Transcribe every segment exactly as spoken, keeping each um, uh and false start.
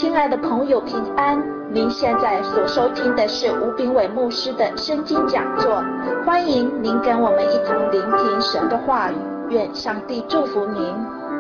亲爱的朋友，平安！您现在所收听的是吴炳伟牧师的圣经讲座，欢迎您跟我们一同聆听神的话语，愿上帝祝福您。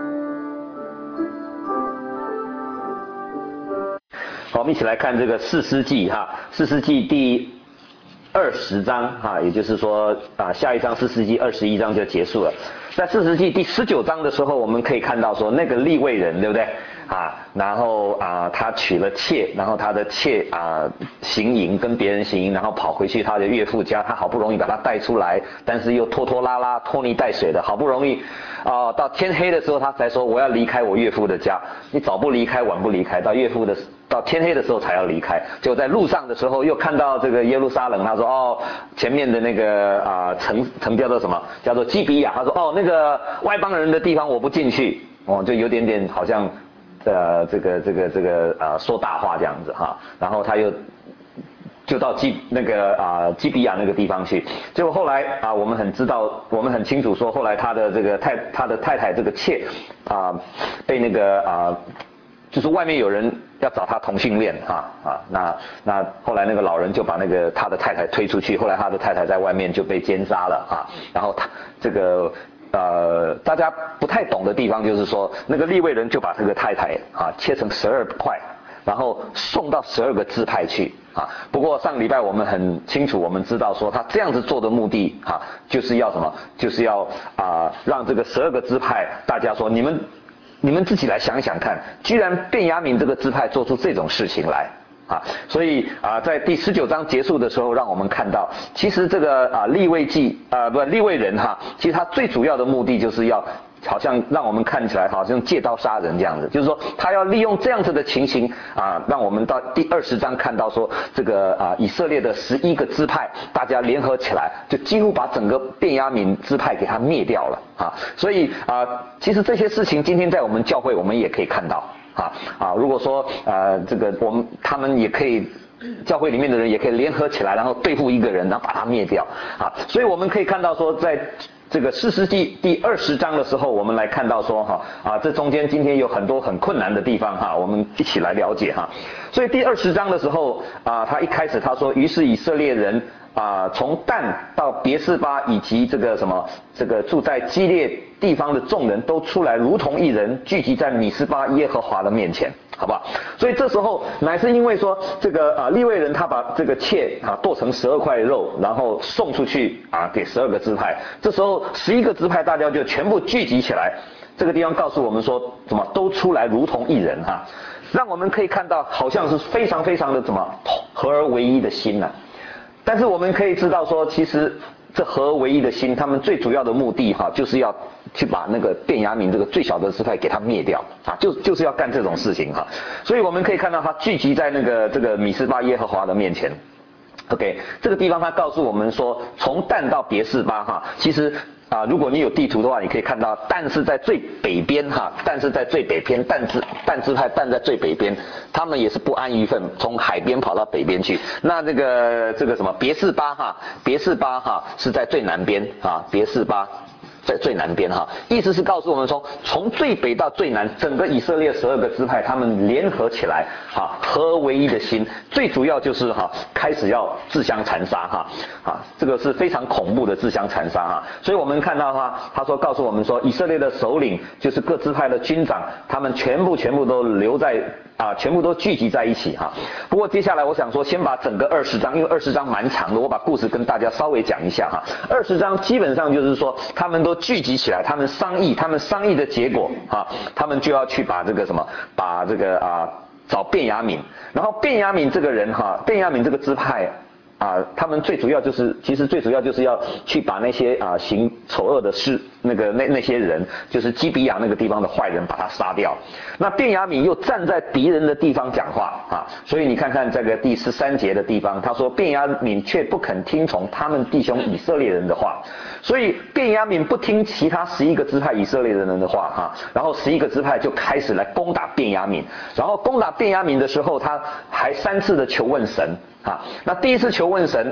好，我们一起来看这个士师记哈，士师记第二十章哈，也就是说啊，下一章士师记二十一章就结束了。在士师记第十九章的时候，我们可以看到说那个利未人，对不对？啊，然后啊，他娶了妾，然后他的妾啊行淫，跟别人行淫，然后跑回去他的岳父家，他好不容易把他带出来，但是又拖拖拉拉、拖泥带水的，好不容易啊，到天黑的时候他才说我要离开我岳父的家。你早不离开，晚不离开，到岳父的到天黑的时候才要离开。就在路上的时候又看到这个耶路撒冷，他说哦，前面的那个啊城城叫做什么？叫做基比亚。他说哦，那个外邦人的地方我不进去，哦，就有点点好像。呃，这个这个这个呃说大话这样子哈，然后他又就到基那个啊、呃、基比亚那个地方去，结果后来啊、呃、我们很知道，我们很清楚说后来他的这个太他的太太这个妾啊、呃、被那个啊、呃、就是外面有人要找他同性恋哈啊那那后来那个老人就把那个他的太太推出去，后来他的太太在外面就被奸杀了啊，然后他这个。呃，大家不太懂的地方就是说，那个利未人就把这个太太啊切成十二块，然后送到十二个支派去啊。不过上礼拜我们很清楚，我们知道说他这样子做的目的啊，就是要什么？就是要啊让这个十二个支派，大家说你们你们自己来想想看，居然便雅悯这个支派做出这种事情来。啊，所以啊，在第十九章结束的时候，让我们看到，其实这个啊利未记啊不利未人哈，其实他最主要的目的就是要，好像让我们看起来好像借刀杀人这样子，就是说他要利用这样子的情形啊，让我们到第二十章看到说这个啊以色列的十一个支派大家联合起来，就几乎把整个便雅悯支派给他灭掉了啊，所以啊其实这些事情今天在我们教会我们也可以看到。啊啊！如果说呃这个我们他们也可以，教会里面的人也可以联合起来，然后对付一个人，然后把他灭掉啊！所以我们可以看到说，在这个士师记第二十章的时候，我们来看到说哈啊，这中间今天有很多很困难的地方哈，我们一起来了解哈。所以第二十章的时候啊，他一开始他说，于是以色列人。啊，从但到别是巴以及这个什么，这个住在基列地方的众人都出来，如同一人，聚集在米斯巴耶和华的面前，好不好？所以这时候乃是因为说这个啊利未人他把这个妾啊剁成十二块肉，然后送出去啊给十二个支派。这时候十一个支派大家就全部聚集起来，这个地方告诉我们说，怎么都出来如同一人哈、啊，让我们可以看到好像是非常非常的怎么合而为一的心呐、啊。但是我们可以知道说，其实这合而为一的心，他们最主要的目的哈，就是要去把那个便雅悯这个最小的支派给他灭掉啊，就就是要干这种事情哈。所以我们可以看到他聚集在那个这个米斯巴耶和华的面前。OK， 这个地方他告诉我们说，从但到别是巴哈，其实。啊，如果你有地图的话，你可以看到，但是在最北边哈，但是在最北边，但支但支派但在最北边，他们也是不安于分，从海边跑到北边去。那这个这个什么别是巴哈，别是巴哈是在最南边啊，别是巴。在最南边哈，意思是告诉我们说，从最北到最南，整个以色列十二个支派，他们联合起来，哈，合而为一的心，最主要就是哈，开始要自相残杀哈，啊，这个是非常恐怖的自相残杀哈。所以我们看到哈，他说告诉我们说，以色列的首领就是各支派的军长，他们全部全部都留在啊，全部都聚集在一起哈。不过接下来我想说，先把整个二十章，因为二十章蛮长的，我把故事跟大家稍微讲一下哈。二十章基本上就是说，他们都聚集起来，他们商议，他们商议的结果啊，他们就要去把这个什么，把这个啊找便雅悯，然后便雅悯这个人哈，便雅悯这个支派。啊，他们最主要就是，其实最主要就是要去把那些啊行丑恶的事，那个那那些人，就是基比亚那个地方的坏人，把他杀掉。那便雅悯又站在敌人的地方讲话啊，所以你看看这个第十三节的地方，他说便雅悯却不肯听从他们弟兄以色列人的话，所以便雅悯不听其他十一个支派以色列人的话哈，然后十一个支派就开始来攻打便雅悯，然后攻打便雅悯的时候，他还三次的求问神。啊，那第一次求问神，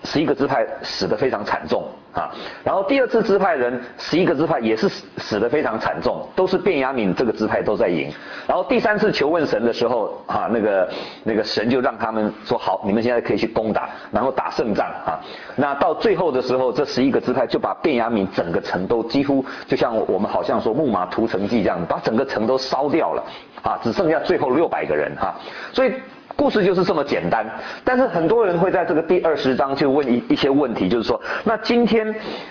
十一个支派死得非常惨重啊。然后第二次支派人十一个支派也是死死得非常惨重，都是便雅悯这个支派都在赢。然后第三次求问神的时候啊，那个那个神就让他们说好，你们现在可以去攻打，然后打胜仗啊。那到最后的时候，这十一个支派就把便雅悯整个城都几乎就像我们好像说木马屠城记这样，把整个城都烧掉了啊，只剩下最后六百个人哈、啊。所以故事就是这么简单，但是很多人会在这个第二十章就问一一些问题，就是说，那今天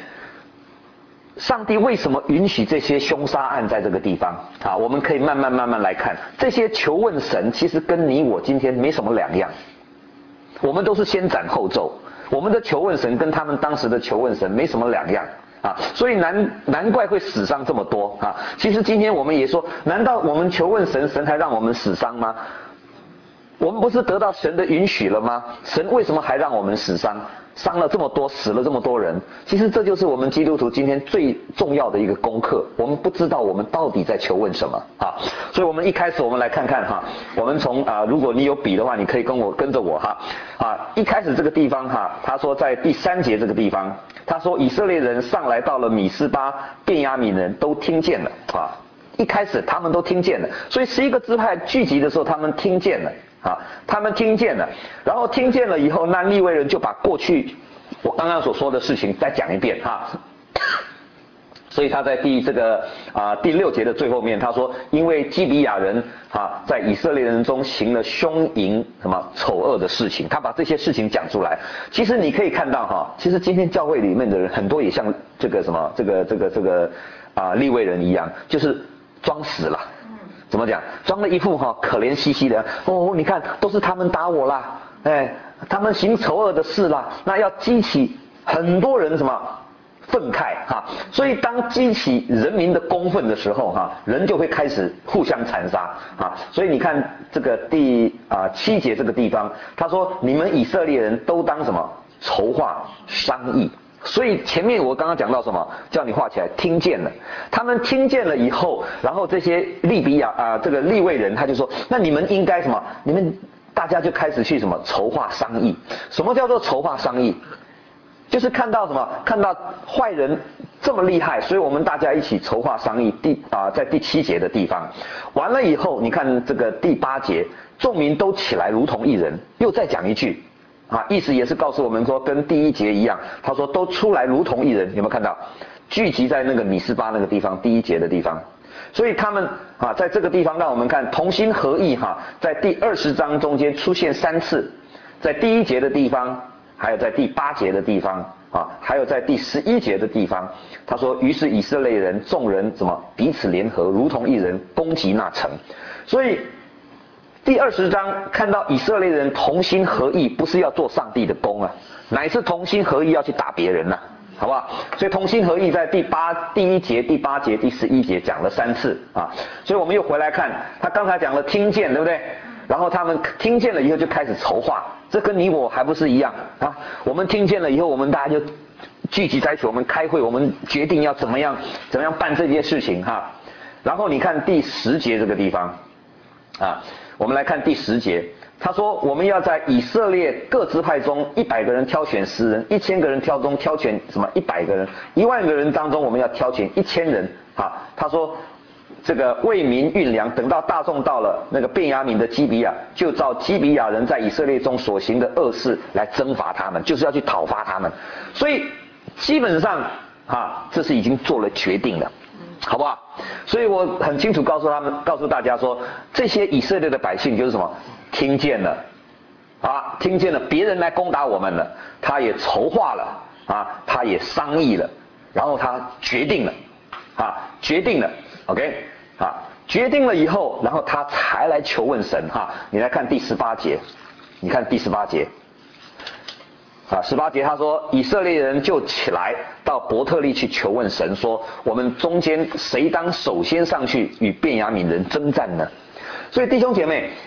上帝为什么允许这些凶杀案在这个地方？啊，我们可以慢慢慢慢来看，这些求问神其实跟你我今天没什么两样，我们都是先斩后奏，我们的求问神跟他们当时的求问神没什么两样。啊，所以难难怪会死伤这么多啊！其实今天我们也说，难道我们求问神，神还让我们死伤吗？我们不是得到神的允许了吗？神为什么还让我们死伤？伤了这么多，死了这么多人，其实这就是我们基督徒今天最重要的一个功课。我们不知道我们到底在求问什么啊！所以我们一开始我们来看看哈，我们从啊，如果你有笔的话，你可以跟我跟着我哈啊，一开始这个地方哈，他说在第三节这个地方，他说以色列人上来到了米斯巴，便雅悯人都听见了啊。一开始他们都听见了，所以十一个支派聚集的时候，他们听见了啊，他们听见了，然后听见了以后，那利未人就把过去我刚刚所说的事情再讲一遍哈。所以他在第这个啊第六节的最后面，他说，因为基比亚人啊在以色列人中行了凶淫什么丑恶的事情，他把这些事情讲出来。其实你可以看到哈，其实今天教会里面的人很多也像这个什么这个这个这个啊利未人一样，就是装死了。怎么讲？装了一副哈可怜兮兮的哦，你看都是他们打我啦，哎，他们行丑恶的事啦，那要激起很多人什么愤慨哈，所以当激起人民的公愤的时候哈，人就会开始互相残杀啊。所以你看这个第啊七节这个地方，他说你们以色列人都当什么筹划商议。所以前面我刚刚讲到什么，叫你画起来，听见了，他们听见了以后，然后这些利比亚啊、呃、这个利未人他就说，那你们应该什么？你们大家就开始去什么筹划商议。什么叫做筹划商议？就是看到什么？看到坏人这么厉害，所以我们大家一起筹划商议。第啊、呃，在第七节的地方，完了以后，你看这个第八节，众民都起来如同一人，又再讲一句。啊，意思也是告诉我们说，跟第一节一样，他说都出来如同一人，有没有看到？聚集在那个米斯巴那个地方，第一节的地方。所以他们啊，在这个地方让我们看同心合意哈，在第二十章中间出现三次，在第一节的地方，还有在第八节的地方啊，还有在第十一节的地方。他说，于是以色列人众人怎么彼此联合，如同一人攻击那城。所以第二十章看到以色列人同心合意，不是要做上帝的工啊，乃是同心合意要去打别人呐、啊，好不好？所以同心合意在第八第一节、第八节、第十一节讲了三次啊。所以我们又回来看，他刚才讲了听见，对不对？然后他们听见了以后就开始筹划，这跟你我还不是一样啊？我们听见了以后，我们大家就聚集在一起，我们开会，我们决定要怎么样怎么样办这件事情哈。然后你看第十节这个地方啊。我们来看第十节，他说我们要在以色列各支派中一百个人挑选十人，一千个人挑中挑选什么一百个人，一万个人当中我们要挑选一千人啊。他说这个为民运粮，等到大众到了那个便雅悯的基比亚，就照基比亚人在以色列中所行的恶事来征伐他们，就是要去讨伐他们。所以基本上啊，这是已经做了决定了。好不好？所以我很清楚告诉他们，告诉大家说，这些以色列的百姓就是什么？听见了，啊，听见了别人来攻打我们了，他也筹划了，啊，他也商议了，然后他决定了，啊，决定了 ，OK， 啊，决定了以后，然后他才来求问神，哈，你来看第十八节，你看第十八节。啊，十八节他说，以色列人就起来到伯特利去求问神，说我们中间谁当首先上去与便雅悯人征战呢？所以弟兄姐妹，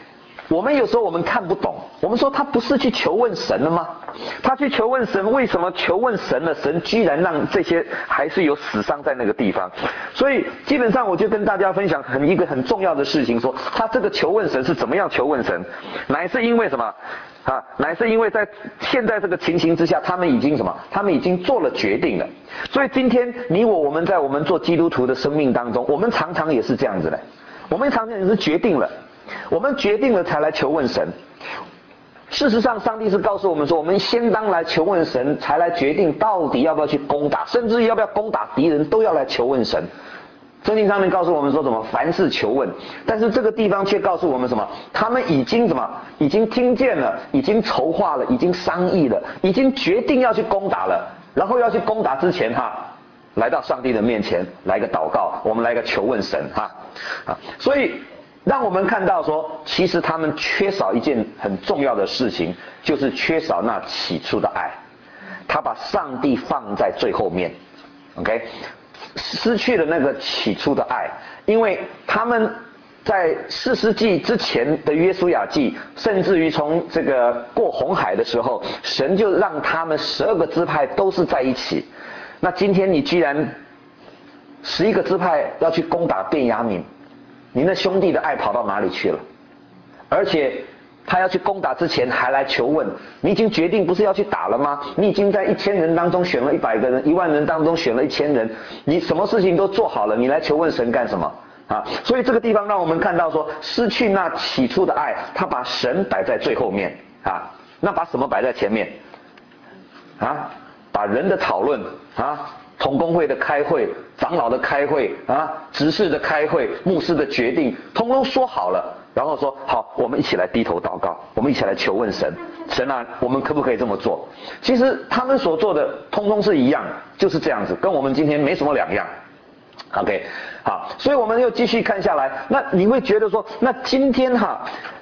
我们有时候我们看不懂，我们说他不是去求问神了吗？他去求问神，为什么求问神了？神居然让这些还是有死伤在那个地方。所以基本上我就跟大家分享很一个很重要的事情，说他这个求问神是怎么样求问神，乃是因为什么？啊，乃是因为在现在这个情形之下，他们已经什么？他们已经做了决定了。所以今天你我我们在我们做基督徒的生命当中，我们常常也是这样子的，我们常常也是决定了。我们决定了才来求问神。事实上，上帝是告诉我们说，我们先当来求问神，才来决定到底要不要去攻打，甚至要不要攻打敌人，都要来求问神。圣经上面告诉我们说什么？凡事求问。但是这个地方却告诉我们什么？他们已经什么？已经听见了，已经筹划了，已经商议了，已经决定要去攻打了。然后要去攻打之前哈，来到上帝的面前，来个祷告，我们来个求问神哈啊，所以。让我们看到说，其实他们缺少一件很重要的事情，就是缺少那起初的爱。他把上帝放在最后面 ，OK， 失去了那个起初的爱，因为他们在四世纪之前的约书亚记，甚至于从这个过红海的时候，神就让他们十二个支派都是在一起。那今天你居然十一个支派要去攻打便雅悯。你那兄弟的爱跑到哪里去了？而且他要去攻打之前还来求问，你已经决定不是要去打了吗？你已经在一千人当中选了一百个人，一万人当中选了一千人，你什么事情都做好了，你来求问神干什么啊？所以这个地方让我们看到说，失去那起初的爱，他把神摆在最后面啊，那把什么摆在前面啊？把人的讨论啊。同工会的开会，长老的开会啊，执事的开会，牧师的决定，通通说好了，然后说好，我们一起来低头祷告，我们一起来求问神，神啊，我们可不可以这么做？其实他们所做的通通是一样，就是这样子，跟我们今天没什么两样。OK， 好，所以我们又继续看下来，那你会觉得说，那今天哈。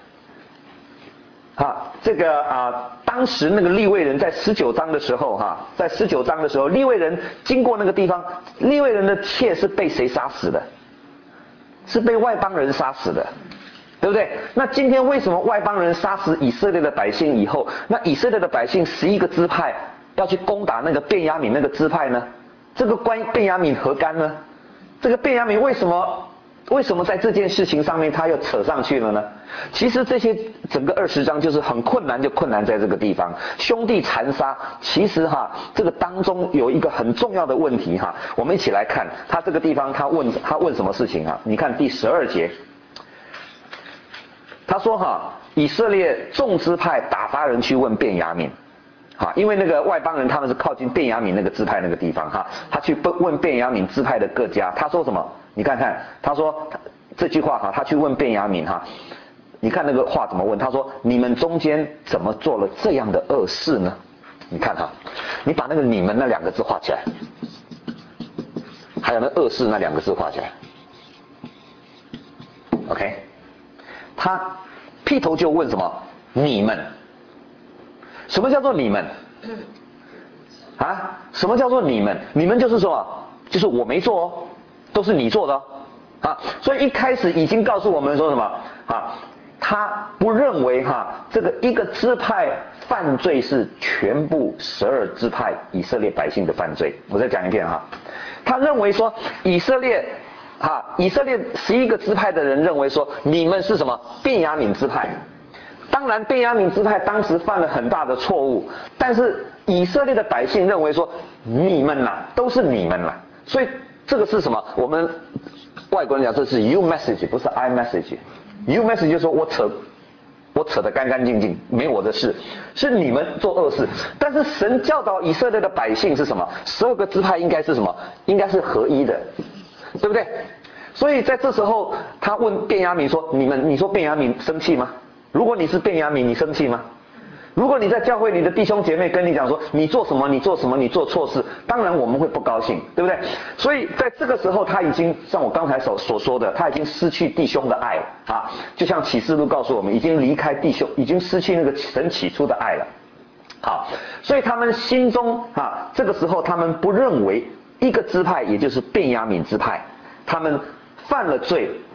啊，这个啊，当时那个利未人在十九章的时候，哈，在十九章的时候，利未人经过那个地方，利未人的妾是被谁杀死的？是被外邦人杀死的，对不对？那今天为什么外邦人杀死以色列的百姓以后，那以色列的百姓十一个支派要去攻打那个便雅悯那个支派呢？这个关便雅悯何干呢？这个便雅悯为什么？为什么在这件事情上面他又扯上去了呢？其实这些整个二十章就是很困难，就困难在这个地方，兄弟残杀。其实哈，这个当中有一个很重要的问题哈，我们一起来看他这个地方他问他问什么事情啊？你看第十二节，他说哈，以色列众支派打发人去问便雅悯。哈，因为那个外邦人他们是靠近便雅悯那个支派那个地方哈，他去问便雅悯支派的各家，他说什么？你看看，他说这句话哈，他去问便雅悯哈，你看那个话怎么问？他说：你们中间怎么做了这样的恶事呢？你看哈，你把那个你们那两个字画起来，还有那恶事那两个字画起来。OK， 他劈头就问什么？你们。什么叫做你们？啊？什么叫做你们？你们就是什么？就是我没做哦，都是你做的哦。啊，所以一开始已经告诉我们说什么？啊，他不认为哈，这个一个支派犯罪是全部十二支派以色列百姓的犯罪。我再讲一遍哈，他认为说以色列，哈，以色列十一个支派的人认为说你们是什么？便雅悯支派。当然，便雅悯支派当时犯了很大的错误，但是以色列的百姓认为说，你们呐、啊，都是你们啦，所以这个是什么？我们外国人讲这是 you message， 不是 I message。you message 就是说我扯，我扯得干干净净，没我的事，是你们做恶事。但是神教导以色列的百姓是什么？十二个支派应该是什么？应该是合一的，对不对？所以在这时候，他问便雅悯说：你们，你说便雅悯生气吗？如果你是便雅悯，你生气吗？如果你在教会，你的弟兄姐妹跟你讲说你做什么，你做什么，你做错事，当然我们会不高兴，对不对？所以在这个时候，他已经像我刚才所所说的，他已经失去弟兄的爱啊，就像启示录告诉我们，已经离开弟兄，已经失去那个神起初的爱了。好，所以他们心中啊，这个时候他们不认为一个支派，也就是便雅悯支派，他们犯了罪。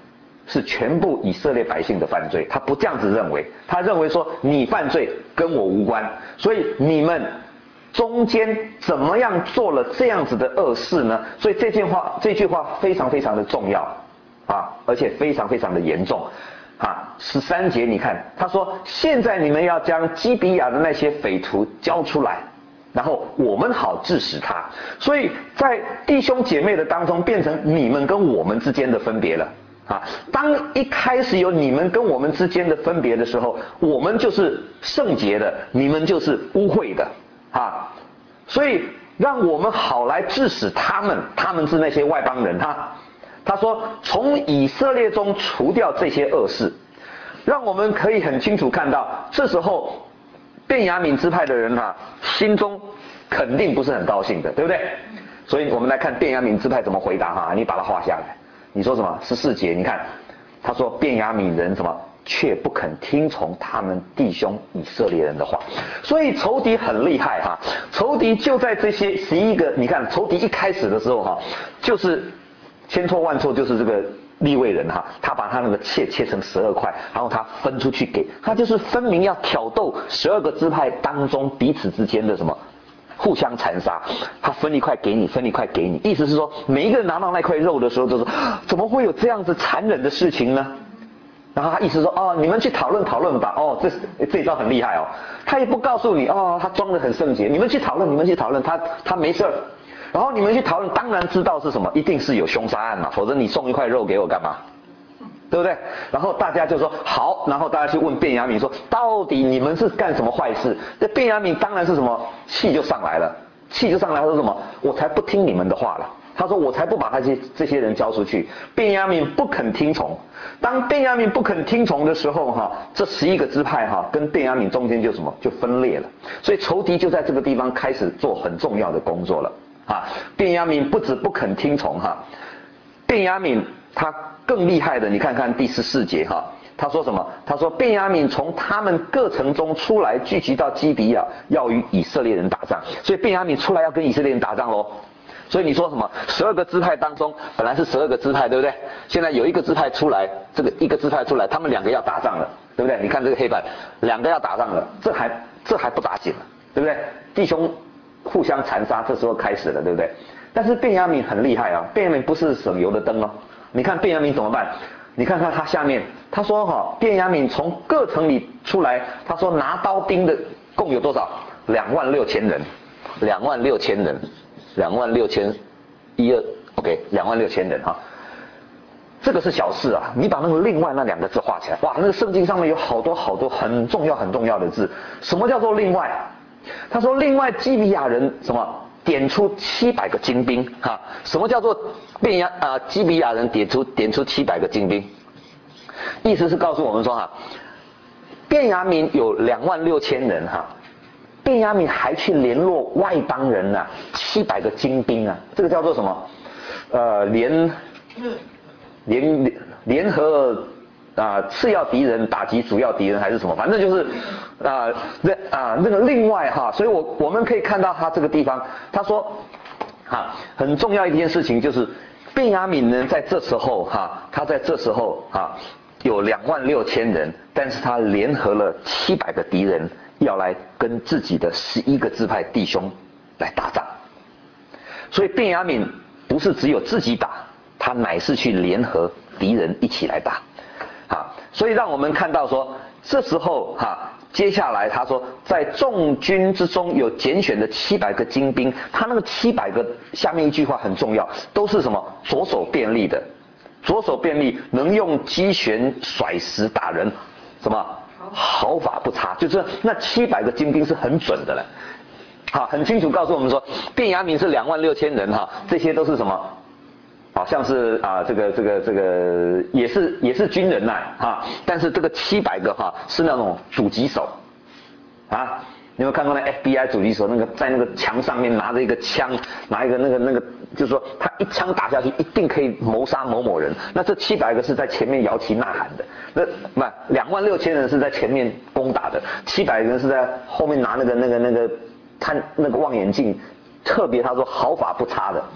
是全部以色列百姓的犯罪，他不这样子认为，他认为说你犯罪跟我无关，所以你们中间怎么样做了这样子的恶事呢？所以这句话这句话非常非常的重要啊，而且非常非常的严重啊。十三节你看，他说现在你们要将基比亚的那些匪徒交出来，然后我们好治死他。所以在弟兄姐妹的当中变成你们跟我们之间的分别了啊。当一开始有你们跟我们之间的分别的时候，我们就是圣洁的，你们就是污秽的啊。所以让我们好来治死他们，他们是那些外邦人哈。他说从以色列中除掉这些恶事，让我们可以很清楚看到，这时候便雅悯支派的人哈，心中肯定不是很高兴的，对不对？所以我们来看便雅悯支派怎么回答哈，你把它画下来。你说什么？十四节，你看，他说便雅悯人什么，却不肯听从他们弟兄以色列人的话。所以仇敌很厉害哈，仇敌就在这些十一个，你看仇敌一开始的时候哈，就是千错万错，就是这个利未人哈，他把他那个切切成十二块，然后他分出去给他，就是分明要挑逗十二个支派当中彼此之间的什么互相残杀，他分一块给你，分一块给你，意思是说每一个人拿到那块肉的时候都说怎么会有这样子残忍的事情呢？然后他意思说哦，你们去讨论讨论吧，哦这这一招很厉害哦，他也不告诉你哦，他装得很圣洁，你们去讨论，你们去讨论，他他没事儿。然后你们去讨论，当然知道是什么，一定是有凶杀案嘛，否则你送一块肉给我干嘛？对不对？然后大家就说好，然后大家去问便雅悯说，到底你们是干什么坏事？这便雅悯当然是什么，气就上来了，气就上来，他说什么？我才不听你们的话了。他说我才不把他这这些人交出去。便雅悯不肯听从，当便雅悯不肯听从的时候哈，这十一个支派哈跟便雅悯中间就什么就分裂了，所以仇敌就在这个地方开始做很重要的工作了。啊，便雅悯不止不肯听从哈，便雅悯他更厉害的，你看看第十四节哈，他说什么？他说便雅悯从他们各城中出来，聚集到基比亚，要与以色列人打仗。所以便雅悯出来要跟以色列人打仗喽。所以你说什么？十二个支派当中本来是十二个支派，对不对？现在有一个支派出来，这个一个支派出来，他们两个要打仗了，对不对？你看这个黑板，两个要打仗了，这还这还不打紧了，对不对？弟兄互相残杀，这时候开始了，对不对？但是便雅悯很厉害啊，便雅悯不是省油的灯哦。你看便雅悯怎么办？你看看他下面，他说哈、哦，便雅悯从各城里出来，他说拿刀钉的共有多少？两万六千人，两万六千人，两万六千一二 ，OK， 两万六千人哈。这个是小事啊，你把那个另外那两个字画起来，哇，那个圣经上面有好多好多很重要很重要的字。什么叫做另外？他说另外基比亚人什么点出七百个精兵哈？什么叫做便雅啊、呃、基比亚人点出点出七百个精兵？意思是告诉我们说哈，便雅悯有两万六千人哈，便雅悯还去联络外邦人呐、啊，七百个精兵啊，这个叫做什么？呃联联联合。啊，次要敌人打击主要敌人还是什么？反正就是啊，那啊那个另外哈，所以我我们可以看到他这个地方，他说，哈，很重要一件事情就是便雅悯呢，在这时候哈，他在这时候哈有两万六千人，但是他联合了七百个敌人，要来跟自己的十一个支派弟兄来打仗。所以便雅悯不是只有自己打，他乃是去联合敌人一起来打。啊，所以让我们看到说，这时候哈、啊，接下来他说，在众军之中有拣选的七百个精兵，他那个七百个下面一句话很重要，都是什么？左手便利的，左手便利，能用击拳甩石打人，什么毫发不差，就是那七百个精兵是很准的了。好，很清楚告诉我们说，便雅悯是两万六千人哈，这些都是什么？好像是啊，这个这个这个也是也是军人呐啊，但是这个七百个哈是那种狙击手啊，你有没有看过那 F B I 狙击手那个在那个墙上面拿着一个枪，拿一个那个那个，就是说他一枪打下去一定可以谋杀某某人。那这七百个是在前面摇旗呐喊的，那不两万六千人是在前面攻打的，七百个人是在后面拿那个那个那个探那个望远镜，特别他说毫发不差的。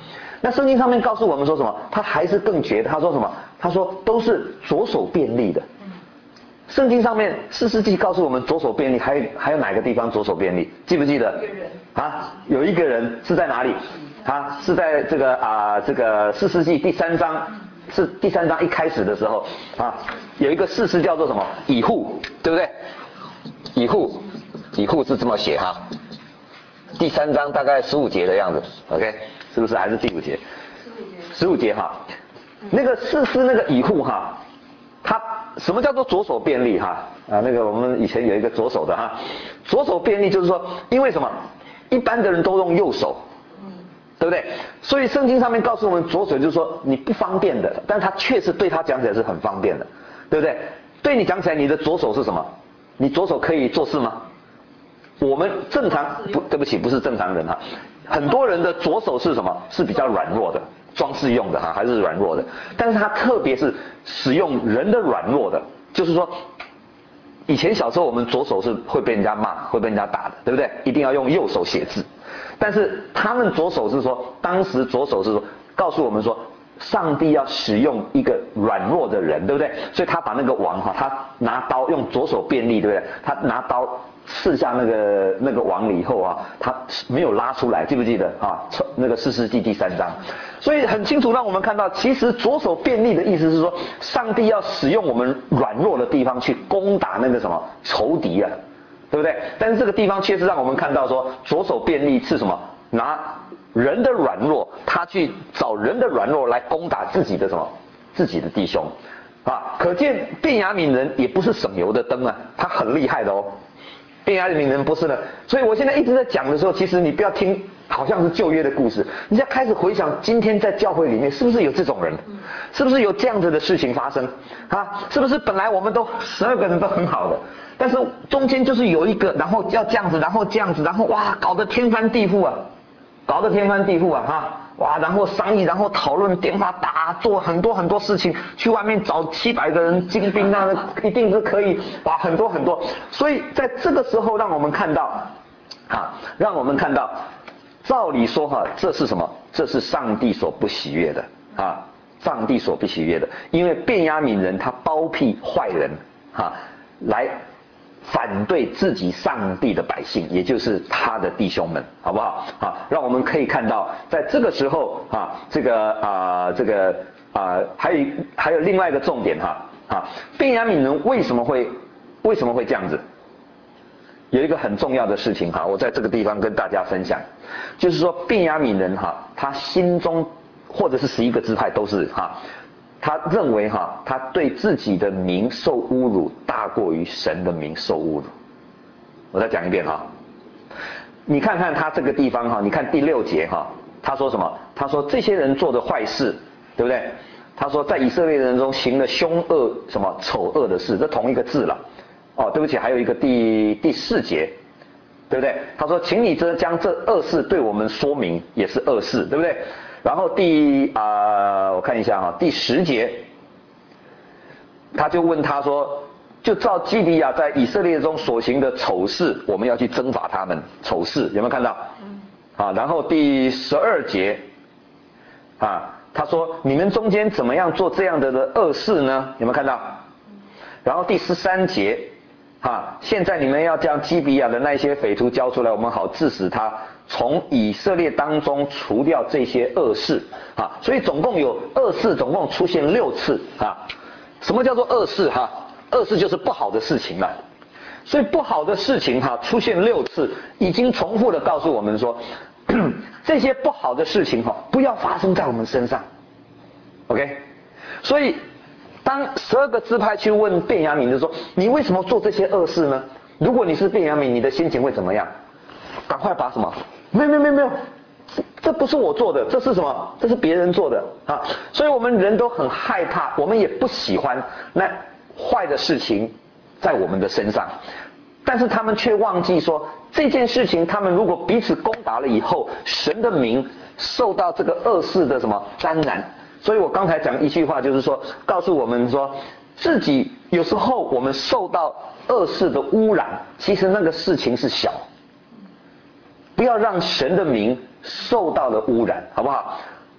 那圣经上面告诉我们说什么？他还是更绝的，他说什么？他说都是左手便利的。圣经上面士师记告诉我们左手便利，还有还有哪个地方左手便利？记不记得？啊，有一个人是在哪里？啊，是在这个啊这个士师记第三章，是第三章一开始的时候啊，有一个士师叫做什么？以户，对不对？以户，以户是这么写哈。第三章大概十五节的样子 ，OK， 是不是？还是第五节？十五节哈，那个士师那个以户哈，他什么叫做左手便利哈？啊，那个我们以前有一个左手的哈，左手便利就是说，因为什么？一般的人都用右手，对不对？所以圣经上面告诉我们，左手就是说你不方便的，但他确实对他讲起来是很方便的，对不对？对你讲起来，你的左手是什么？你左手可以做事吗？我们正常不，对不起，不是正常人哈。很多人的左手是什么？是比较软弱的，装饰用的哈，还是软弱的。但是他特别是使用人的软弱的，就是说。以前小时候我们左手是会被人家骂，会被人家打的，对不对？一定要用右手写字。但是他们左手是说，当时左手是说，告诉我们说，上帝要使用一个软弱的人，对不对？所以他把那个王哈，他拿刀用左手便利，对不对？他拿刀刺下那个那个王了以后啊，他没有拉出来，记不记得啊？那个士师记第三章。所以很清楚让我们看到，其实左手便利的意思是说，上帝要使用我们软弱的地方去攻打那个什么仇敌啊，对不对？但是这个地方确实让我们看到说，左手便利是什么？拿人的软弱，他去找人的软弱来攻打自己的什么？自己的弟兄，啊，可见便雅悯人也不是省油的灯啊，他很厉害的哦。便雅悯人不是的，所以我现在一直在讲的时候，其实你不要听好像是旧约的故事，你要开始回想今天在教会里面是不是有这种人，是不是有这样子的事情发生啊？是不是本来我们都十二个人都很好的，但是中间就是有一个，然后要这样子，然后这样子，然后哇，搞得天翻地覆啊，搞得天翻地覆啊哈。哇，然后商议，然后讨论，电话打，做很多很多事情，去外面找七百个人精兵，那一定是可以，哇，很多很多。所以在这个时候，让我们看到，啊，让我们看到，照理说哈，这是什么？这是上帝所不喜悦的啊，上帝所不喜悦的，因为便雅悯人他包庇坏人，哈、啊，来。反对自己上帝的百姓，也就是他的弟兄们，好不好？啊，让我们可以看到，在这个时候啊，这个啊，这个啊，还有还有另外一个重点哈啊，便雅悯人为什么会为什么会这样子？有一个很重要的事情哈，我在这个地方跟大家分享，就是说便雅悯人哈，他心中或者是十一个支派都是哈。他认为哈，他对自己的名受侮辱大过于神的名受侮辱。我再讲一遍哈，你看看他这个地方哈，你看第六节哈，他说什么？他说这些人做的坏事，对不对？他说在以色列人中行了凶恶什么丑恶的事，这同一个字了。哦，对不起，还有一个第第四节，对不对？他说，请你这将这恶事对我们说明，也是恶事，对不对？然后第啊、呃，我看一下哈，第十节，他就问他说，就照基比亚在以色列中所行的丑事，我们要去征伐他们。丑事有没有看到？啊，然后第十二节，啊，他说你们中间怎么样做这样的的恶事呢？有没有看到？然后第十三节，啊，现在你们要将基比亚的那些匪徒交出来，我们好致死他。从以色列当中除掉这些恶事啊，所以总共有恶事，总共出现六次啊。什么叫做恶事哈？恶事就是不好的事情了。所以不好的事情哈出现六次，已经重复的告诉我们说，这些不好的事情哈不要发生在我们身上。OK， 所以当十二个支派去问便雅悯的说，你为什么做这些恶事呢？如果你是便雅悯，你的心情会怎么样？赶快把什么？没有没有没有没有，这不是我做的，这是什么？这是别人做的啊！所以我们人都很害怕，我们也不喜欢那坏的事情在我们的身上，但是他们却忘记说，这件事情他们如果彼此攻打了以后，神的名受到这个恶事的什么沾染。所以我刚才讲一句话，就是说，告诉我们说，自己有时候我们受到恶事的污染，其实那个事情是小。不要让神的名受到了污染，好不好？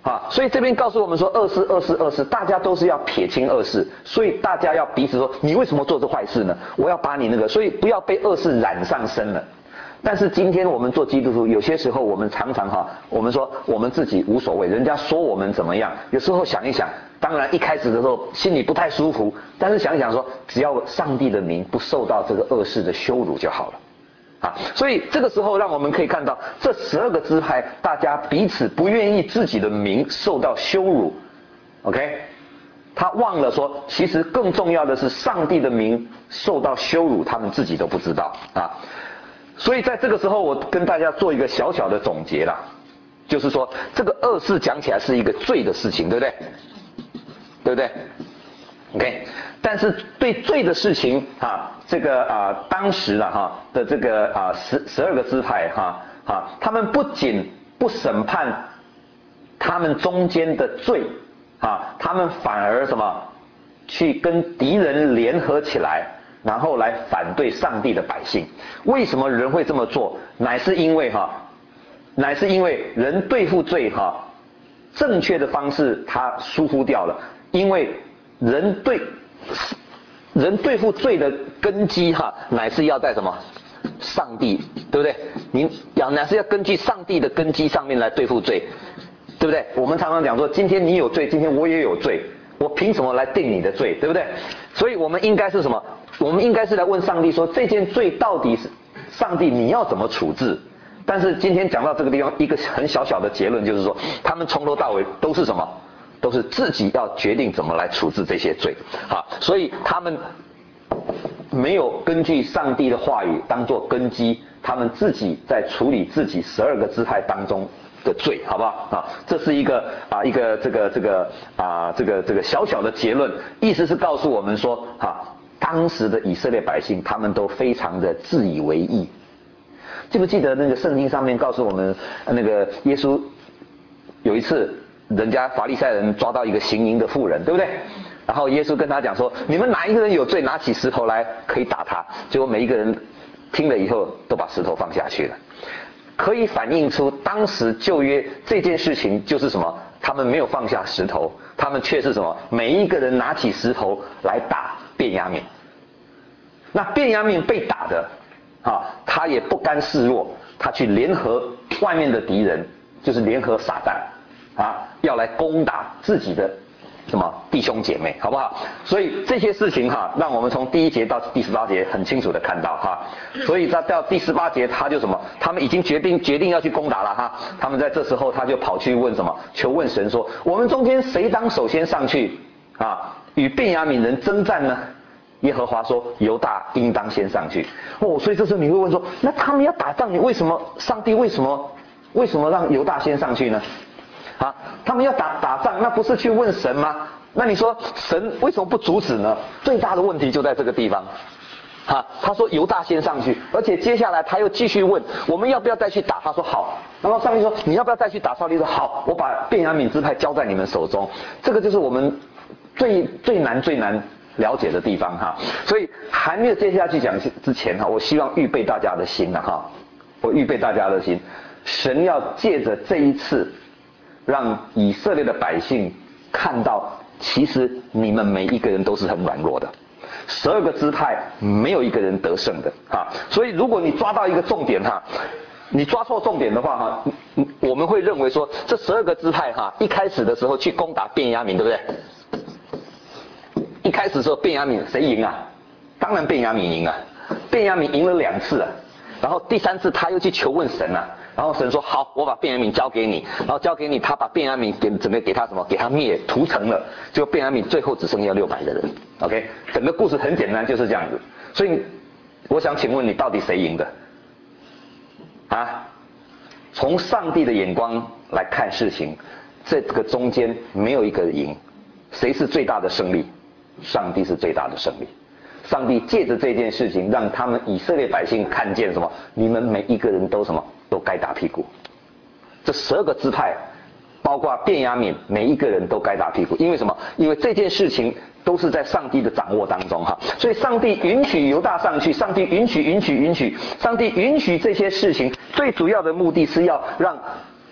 啊，所以这边告诉我们说恶事恶事恶事，大家都是要撇清恶事，所以大家要彼此说，你为什么做这坏事呢？我要把你那个，所以不要被恶事染上身了。但是今天我们做基督徒，有些时候我们常常哈，我们说我们自己无所谓，人家说我们怎么样，有时候想一想，当然一开始的时候心里不太舒服，但是想一想说，只要上帝的名不受到这个恶事的羞辱就好了。啊，所以这个时候让我们可以看到，这十二个支派，大家彼此不愿意自己的名受到羞辱 ，OK？ 他忘了说，其实更重要的是上帝的名受到羞辱，他们自己都不知道啊。所以在这个时候，我跟大家做一个小小的总结啦，就是说，这个恶事讲起来是一个罪的事情，对不对？对不对 ？OK？ 但是对罪的事情啊，这个啊当时了哈的这个啊十十二个支派哈啊，他们不仅不审判他们中间的罪啊，他们反而什么去跟敌人联合起来，然后来反对上帝的百姓。为什么人会这么做？乃是因为哈，乃是因为人对付罪哈，正确的方式他疏忽掉了，因为人对。人对付罪的根基哈，乃是要在什么？上帝，对不对？你要乃是要根据上帝的根基上面来对付罪，对不对？我们常常讲说，今天你有罪，今天我也有罪，我凭什么来定你的罪，对不对？所以我们应该是什么？我们应该是来问上帝说，这件罪到底是上帝你要怎么处置？但是今天讲到这个地方，一个很小小的结论就是说，他们从头到尾都是什么？都是自己要决定怎么来处置这些罪，啊，所以他们没有根据上帝的话语当作根基，他们自己在处理自己十二个支派当中的罪，好不好？啊，这是一个啊一个这个这个啊这个这个小小的结论，意思是告诉我们说，啊，当时的以色列百姓他们都非常的自以为义。记不记得那个圣经上面告诉我们，那个耶稣有一次。人家法利赛人抓到一个行淫的妇人，对不对？然后耶稣跟他讲说，你们哪一个人有罪，拿起石头来可以打他。结果每一个人听了以后都把石头放下去了，可以反映出当时旧约这件事情就是什么？他们没有放下石头，他们却是什么？每一个人拿起石头来打便雅悯。那便雅悯被打的啊，他也不甘示弱，他去联合外面的敌人，就是联合撒旦。啊，要来攻打自己的什么弟兄姐妹，好不好？所以这些事情哈，让我们从第一节到第十八节很清楚的看到哈。所以他到第十八节，他就什么？他们已经决定决定要去攻打了哈。他们在这时候他就跑去问什么？求问神说：我们中间谁当首先上去啊，与便雅悯人征战呢？耶和华说：犹大应当先上去。哦，所以这时候你会问说：那他们要打仗，你为什么上帝为什么为什么让犹大先上去呢？啊，他们要打打仗，那不是去问神吗？那你说神为什么不阻止呢？最大的问题就在这个地方。啊，他说犹大先上去，而且接下来他又继续问我们要不要再去打？他说好。然后上帝说你要不要再去打？上帝说好，我把便雅悯支派交在你们手中。这个就是我们最最难最难了解的地方哈。所以还没有接下去讲之前哈，我希望预备大家的心了哈，我预备大家的心，神要借着这一次。让以色列的百姓看到，其实你们每一个人都是很软弱的，十二个支派没有一个人得胜的啊。所以如果你抓到一个重点哈，你抓错重点的话哈，我们会认为说这十二个支派哈，一开始的时候去攻打便雅悯，对不对？一开始的时候便雅悯谁赢啊？当然便雅悯赢啊，便雅悯赢了两次啊，然后第三次他又去求问神啊。然后神说好，我把便雅悯交给你，然后交给你，他把便雅悯给准备给他什么？给他灭屠城了。结果便雅悯最后只剩下六百个人。OK， 整个故事很简单，就是这样子。所以我想请问你，到底谁赢的？啊？从上帝的眼光来看事情，这个中间没有一个赢，谁是最大的胜利？上帝是最大的胜利。上帝借着这件事情，让他们以色列百姓看见什么？你们每一个人都什么？都该打屁股。这十二个支派，包括便雅悯，每一个人都该打屁股。因为什么？因为这件事情都是在上帝的掌握当中哈。所以上帝允许犹大上去，上帝允许允许允许，上帝允许这些事情，最主要的目的是要让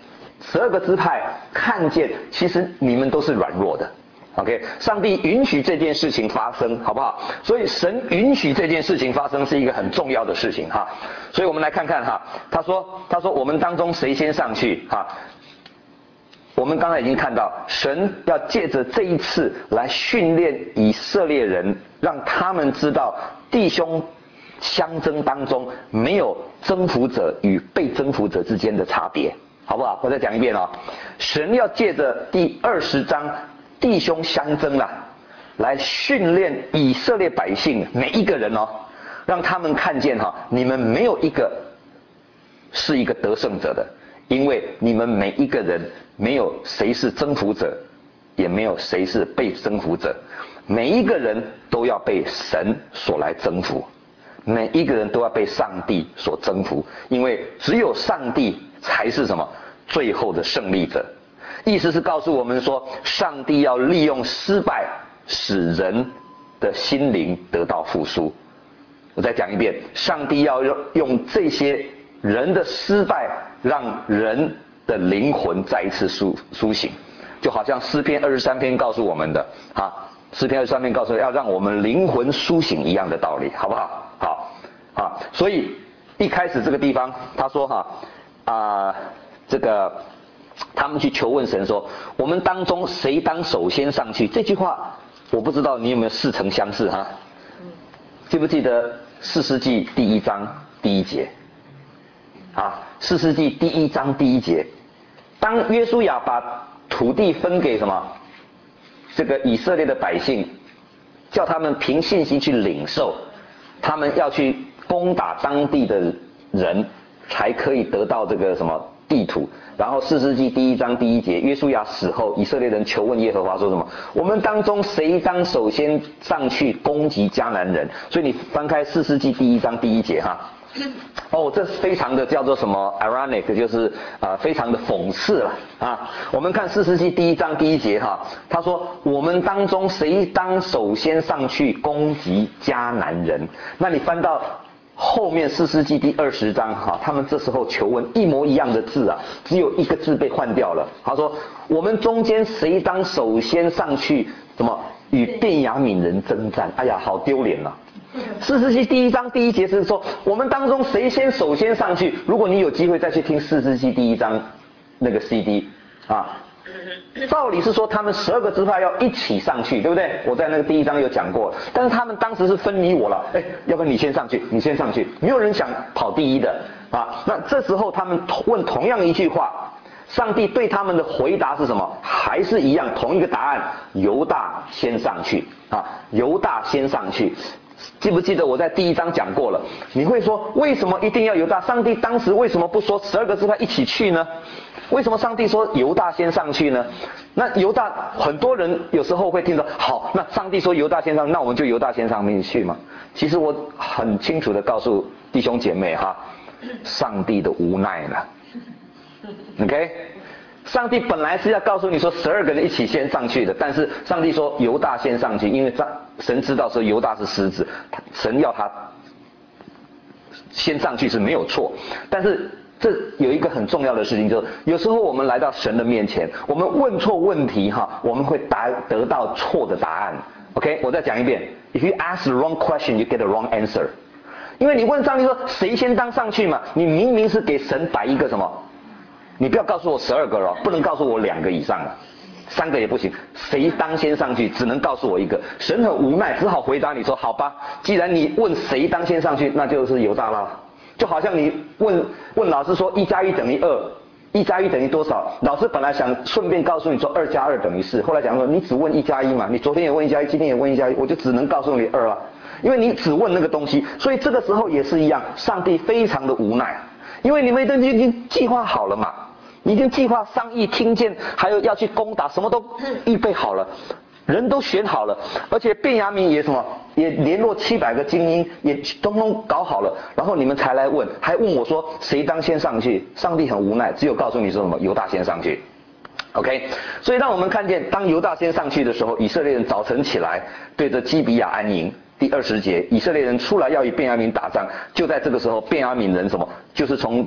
十二个支派看见，其实你们都是软弱的。OK， 上帝允许这件事情发生，好不好？所以神允许这件事情发生是一个很重要的事情哈。所以我们来看看哈，他说他说我们当中谁先上去哈？我们刚才已经看到，神要借着这一次来训练以色列人，让他们知道弟兄相争当中没有征服者与被征服者之间的差别，好不好？我再讲一遍哦，神要借着第二十章。弟兄相争啦，来训练以色列百姓每一个人哦，让他们看见哈、哦，你们没有一个是一个得胜者的，因为你们每一个人没有谁是征服者，也没有谁是被征服者，每一个人都要被神所来征服，每一个人都要被上帝所征服，因为只有上帝才是什么最后的胜利者。意思是告诉我们说，上帝要利用失败使人的心灵得到复苏。我再讲一遍，上帝要用这些人的失败让人的灵魂再一次苏苏醒，就好像诗篇二十三篇告诉我们的啊，诗篇二十三篇告诉要让我们灵魂苏醒一样的道理，好不好？好啊，所以一开始这个地方他说哈啊、呃、这个。他们去求问神说：“我们当中谁当首先上去？”这句话我不知道你有没有似曾相识哈？记不记得士师记第一章第一节？啊，士师记第一章第一节，当约书亚把土地分给什么这个以色列的百姓，叫他们凭信心去领受，他们要去攻打当地的人，才可以得到这个什么地土。然后士师记第一章第一节，约书亚死后，以色列人求问耶和华说什么？我们当中谁当首先上去攻击迦南人？所以你翻开士师记第一章第一节哈，哦，这非常的叫做什么 ironic， 就是啊、呃、非常的讽刺了啊。我们看士师记第一章第一节哈，他说我们当中谁当首先上去攻击迦南人？那你翻到后面士师记第二十章哈，他们这时候求问一模一样的字啊，只有一个字被换掉了。他说我们中间谁当首先上去怎么与便雅悯人征战？哎呀，好丢脸啊！士师记第一章第一节是说我们当中谁先首先上去。如果你有机会再去听士师记第一章那个 C D 啊，照理是说他们十二个支派要一起上去，对不对？我在那个第一章有讲过，但是他们当时是分你我了，哎，要不然你先上去，你先上去，没有人想跑第一的啊。那这时候他们问同样一句话，上帝对他们的回答是什么？还是一样同一个答案，犹大先上去啊，犹大先上去。记不记得我在第一章讲过了？你会说为什么一定要犹大？上帝当时为什么不说十二个支派一起去呢？为什么上帝说犹大先上去呢？那犹大很多人有时候会听到，好，那上帝说犹大先上，那我们就犹大先上面去嘛。其实我很清楚的告诉弟兄姐妹哈，上帝的无奈了。OK， 上帝本来是要告诉你说十二个人一起先上去的，但是上帝说犹大先上去，因为神知道说犹大是狮子，神要他先上去是没有错，但是这有一个很重要的事情，就是有时候我们来到神的面前，我们问错问题哈，我们会答得到错的答案。OK， 我再讲一遍 ，If you ask the wrong question, you get the wrong answer。因为你问上帝说谁先当上去嘛，你明明是给神摆一个什么？你不要告诉我十二个了，不能告诉我两个以上了，三个也不行，谁当先上去，只能告诉我一个。神很无奈，只好回答你说：好吧，既然你问谁当先上去，那就是犹大了。就好像你问问老师说一加一等于二，一加一等于多少？老师本来想顺便告诉你说二加二等于四，后来讲说你只问一加一嘛，你昨天也问一加一，今天也问一加一，我就只能告诉你二了，因为你只问那个东西。所以这个时候也是一样，上帝非常的无奈，因为你们都已经计划好了嘛。你已经计划商议听见，还有要去攻打，什么都预备好了，人都选好了，而且便雅悯也什么也联络七百个精英，也通通搞好了，然后你们才来问，还问我说谁当先上去？上帝很无奈，只有告诉你说什么犹大先上去。OK， 所以让我们看见，当犹大先上去的时候，以色列人早晨起来对着基比亚安营。第二十节，以色列人出来要与便雅悯打仗，就在这个时候，便雅悯人什么，就是从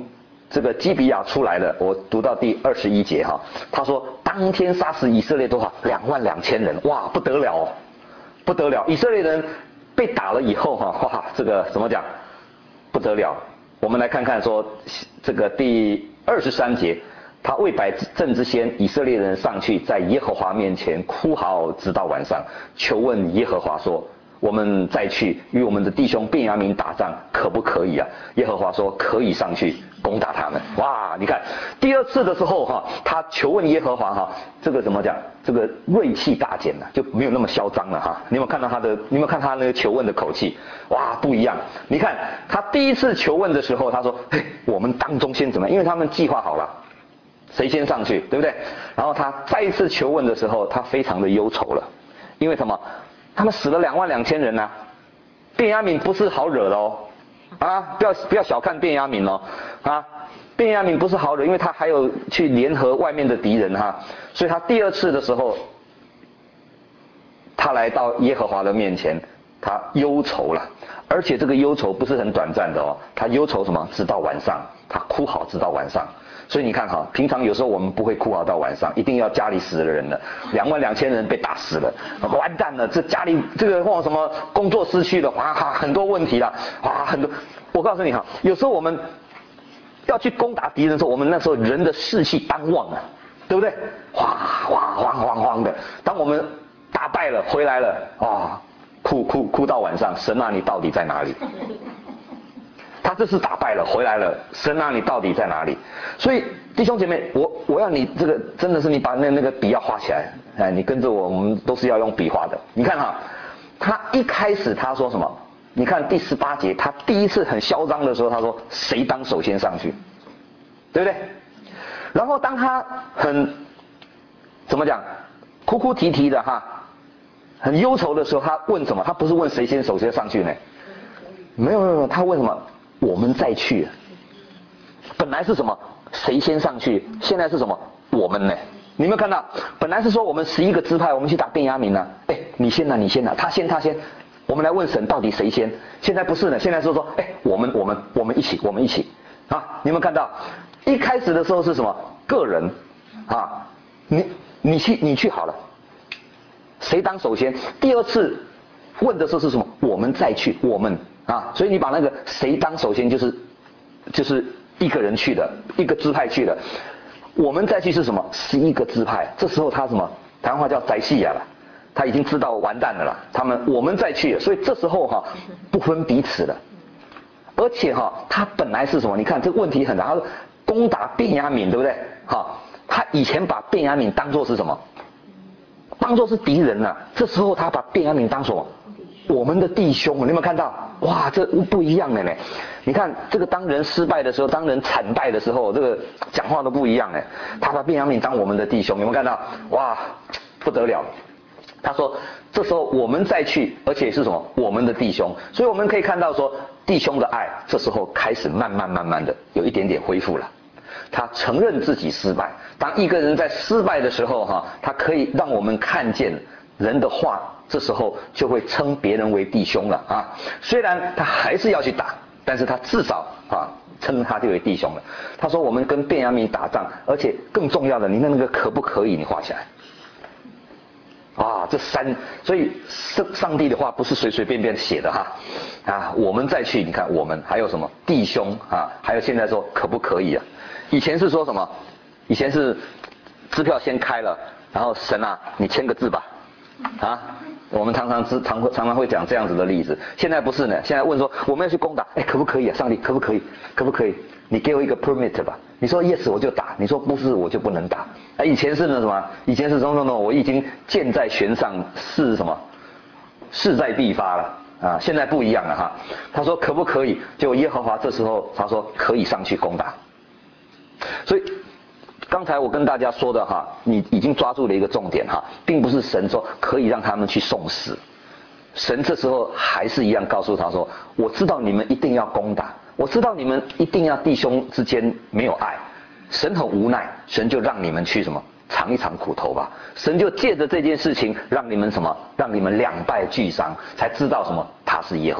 这个基比亚出来了，我读到第二十一节哈，他说当天杀死以色列多少？两万两千人，哇，不得了哦，不得了！以色列人被打了以后哈，哇，这个怎么讲？不得了！我们来看看说这个第二十三节，他为百阵之先，以色列人上去在耶和华面前哭嚎，直到晚上，求问耶和华说。我们再去与我们的弟兄便雅悯打仗，可不可以啊？耶和华说可以上去攻打他们。哇，你看第二次的时候哈，他求问耶和华哈，这个怎么讲？这个锐气大减了，就没有那么嚣张了哈。你有没有看到他的？你有没有看他那个求问的口气？哇，不一样。你看他第一次求问的时候，他说：“嘿，我们当中先怎么样？因为他们计划好了，谁先上去，对不对？”然后他再一次求问的时候，他非常的忧愁了，因为什么？他们死了两万两千人呐、啊，便雅悯不是好惹的哦，啊，不要不要小看便雅悯哦，啊，便雅悯不是好惹，因为他还有去联合外面的敌人哈、啊，所以他第二次的时候，他来到耶和华的面前，他忧愁了，而且这个忧愁不是很短暂的哦，他忧愁什么？直到晚上，他哭嚎直到晚上。所以你看哈，平常有时候我们不会哭嚎到晚上，一定要家里死了人了，两万两千人被打死了，完蛋了，这家里这个或什么工作失去了，哇，很多问题了，哇，很多。我告诉你哈，有时候我们要去攻打敌人的时候，我们那时候人的士气当旺啊，对不对？哗哗慌慌慌的。当我们打败了回来了，啊，哭哭哭到晚上，神啊，你到底在哪里？他这次打败了，回来了，神啊，你到底在哪里？所以弟兄姐妹，我我要你这个真的是你把那那个笔要画起来，哎，你跟着我，我们都是要用笔画的。你看哈，他一开始他说什么？你看第十八节，他第一次很嚣张的时候，他说谁当首先上去，对不对？然后当他很怎么讲，哭哭啼啼的哈，很忧愁的时候，他问什么？他不是问谁先首先上去呢？没有没有没有，他问什么？我们再去。本来是什么？谁先上去？现在是什么？我们呢？你有没有看到？本来是说我们十一个支派，我们去打便雅悯呢。哎，你先拿，你先拿，他先，他先。我们来问神，到底谁先？现在不是呢，现在是说，哎，我们我们我们一起，我们一起。啊，你有没有看到？一开始的时候是什么？个人，啊，你你去你去好了。谁当首先？第二次问的时候是什么？我们再去，我们。啊，所以你把那个谁当首先就是就是一个人去的，一个支派去的，我们再去是什么？十一个支派。这时候他什么？台湾话叫宅戏呀了，他已经知道完蛋了啦。他们我们再去，所以这时候哈、啊、不分彼此的，而且哈、啊、他本来是什么？你看这个问题很大，他说攻打便雅悯，对不对？哈，他以前把便雅悯当作是什么？当作是敌人啊。这时候他把便雅悯当什么？我们的弟兄，你有没有看到？哇，这不一样的呢！你看这个当人失败的时候，当人惨败的时候，这个讲话都不一样呢。他把便雅悯当我们的弟兄，有没有看到？哇，不得了！他说这时候我们再去，而且是什么？我们的弟兄。所以我们可以看到说，弟兄的爱这时候开始慢慢慢慢的有一点点恢复了。他承认自己失败。当一个人在失败的时候，哈，他可以让我们看见人的话。这时候就会称别人为弟兄了啊！虽然他还是要去打，但是他至少啊称他就为弟兄了。他说我们跟便雅悯打仗，而且更重要的，你看那个可不可以？你画起来。啊，这三，所以上上帝的话不是随随便便写的哈啊！我们再去，你看我们还有什么弟兄啊？还有现在说可不可以啊？以前是说什么？以前是支票先开了，然后神啊，你签个字吧，啊！我们常常常常常常会讲这样子的例子，现在不是呢。现在问说我们要去攻打，哎，可不可以啊？上帝可不可以？可不可以？你给我一个 permit 吧。你说 yes 我就打，你说不是我就不能打。哎，以前是那什么？以前是什么什么？我已经箭在弦上，是什么？势在必发了啊！现在不一样了哈。他说可不可以？就耶和华这时候他说可以上去攻打。所以。刚才我跟大家说的哈，你已经抓住了一个重点哈，并不是神说可以让他们去送死，神这时候还是一样告诉他说，我知道你们一定要攻打，我知道你们一定要弟兄之间没有爱，神很无奈，神就让你们去什么尝一尝苦头吧，神就借着这件事情让你们什么，让你们两败俱伤，才知道什么他是耶和华，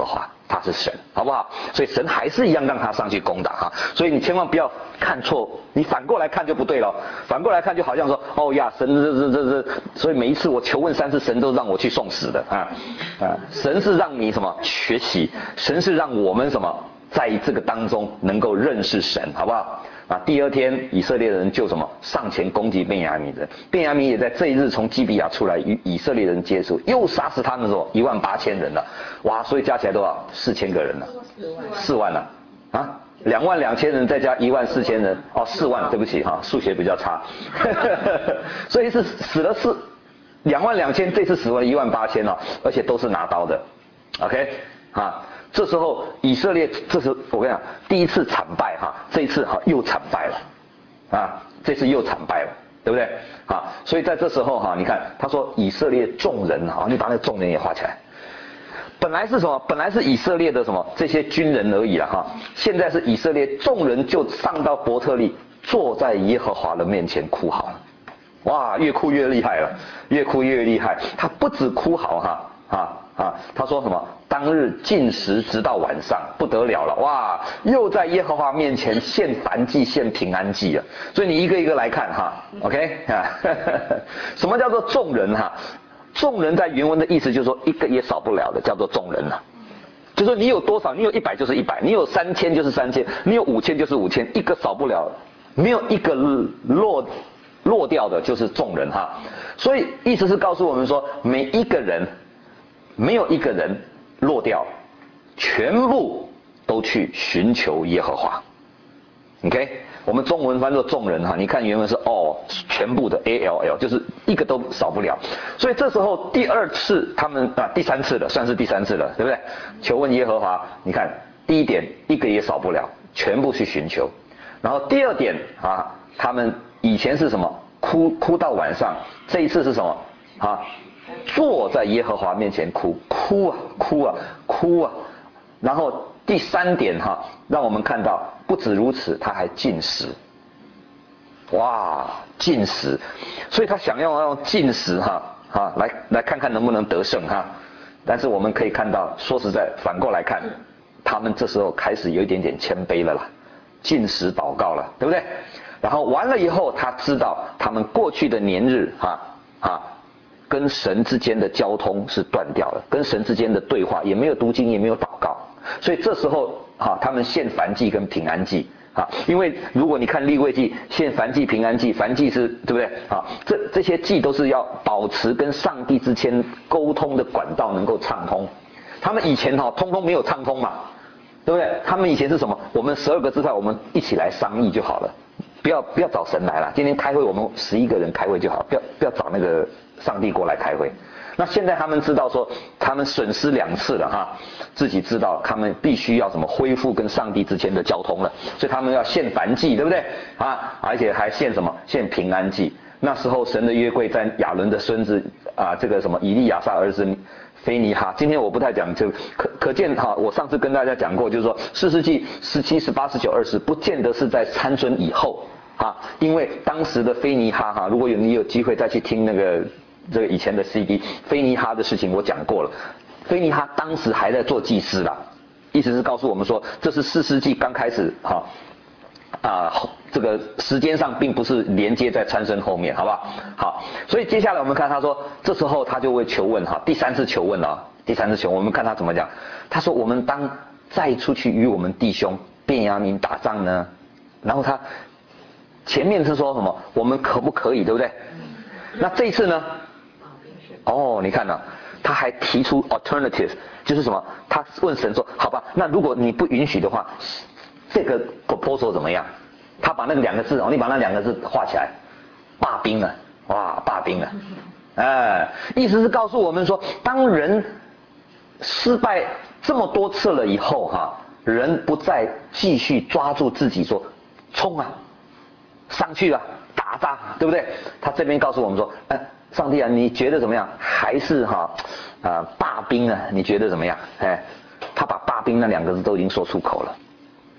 他是神，好不好？所以神还是一样让他上去攻打哈。所以你千万不要看错，你反过来看就不对了。反过来看就好像说，哦呀，神这这这这，所以每一次我求问三次，神都让我去送死的啊啊！神是让你什么学习？神是让我们什么在这个当中能够认识神，好不好？啊，第二天以色列人就什么上前攻击便雅悯人，便雅悯也在这一日从基比亚出来与以色列人接触，又杀死他们说一万八千人了，哇，所以加起来多少？四千个人了，四万了，啊，两万两千人再加一万四千人，哦，四万，对不起哈，数学比较差，所以是死了四两万两千，这次死了一万八千哦，而且都是拿刀的 ，OK， 啊。这时候以色列，这是我跟你讲，第一次惨败哈，这一次哈又惨败了，啊，这次又惨败了，对不对？啊，所以在这时候哈，你看他说以色列众人啊，你把那个众人也画起来。本来是什么？本来是以色列的什么这些军人而已了哈，现在是以色列众人就上到伯特利，坐在耶和华的面前哭嚎了，哇，越哭越厉害了，越哭越厉害。他不止哭嚎哈啊。啊，他说什么？当日禁食直到晚上，不得了了，哇！又在耶和华面前献燔祭、献平安祭了。所以你一个一个来看哈 ，OK 啊？什么叫做众人哈？众人在原文的意思就是说一个也少不了的，叫做众人了。就说你有多少，你有一百就是一百，你有三千就是三千，你有五千就是五千，一个少不了，没有一个落落掉的，就是众人哈。所以意思是告诉我们说，每一个人。没有一个人落掉，全部都去寻求耶和华。OK， 我们中文翻作众人哈，你看原文是哦，全部的 A L L， 就是一个都少不了。所以这时候第二次他们啊，第三次了，算是第三次了，对不对？求问耶和华，你看第一点一个也少不了，全部去寻求。然后第二点啊，他们以前是什么？哭哭到晚上，这一次是什么？啊？坐在耶和华面前哭，哭啊哭啊哭啊，然后第三点哈，让我们看到不止如此，他还禁食，哇，禁食，所以他想要用禁食哈啊来来看看能不能得胜哈，但是我们可以看到，说实在，反过来看，他们这时候开始有一点点谦卑了啦，禁食祷告了，对不对？然后完了以后，他知道他们过去的年日哈啊。跟神之间的交通是断掉了，跟神之间的对话也没有读经，也没有祷告，所以这时候哈、啊，他们献燔祭跟平安祭啊，因为如果你看利未记，献燔祭、平安祭，燔祭是对不对啊？这这些祭都是要保持跟上帝之间沟通的管道能够畅通，他们以前哈、啊、通通没有畅通嘛，对不对？他们以前是什么？我们十二个支派，我们一起来商议就好了，不要不要找神来了，今天开会我们十一个人开会就好，不要不要找那个。上帝过来开会，那现在他们知道说他们损失两次了哈，自己知道他们必须要怎么恢复跟上帝之间的交通了，所以他们要献燔祭，对不对啊？而且还献什么？献平安祭。那时候神的约柜在亚伦的孙子啊，这个什么以利亚撒儿子菲尼哈。今天我不太讲，就可可见哈，我上次跟大家讲过，就是说士师记十七、十八、十九、二十，不见得是在参孙以后啊，因为当时的菲尼哈哈，如果有你有机会再去听那个。这个以前的 C D， 菲尼哈的事情我讲过了，菲尼哈当时还在做祭司啦，意思是告诉我们说，这是士师记刚开始哈，啊、呃，这个时间上并不是连接在参孙后面，好不好？好，所以接下来我们看他说，这时候他就会求问哈，第三次求问了，第三次求问，我们看他怎么讲，他说我们当再出去与我们弟兄便雅悯打仗呢，然后他前面是说什么，我们可不可以，对不对？那这一次呢？哦，你看呢、啊，他还提出 alternative， 就是什么？他问神说：“好吧，那如果你不允许的话，这个 proposal 怎么样？”他把那个两个字哦，你把那两个字画起来，罢兵了，哇，罢兵了，哎，意思是告诉我们说，当人失败这么多次了以后哈，人不再继续抓住自己说冲啊，上去啊，打仗，对不对？他这边告诉我们说，哎。上帝啊，你觉得怎么样？还是哈啊、呃、罢兵啊？你觉得怎么样？哎，他把罢兵那两个字都已经说出口了，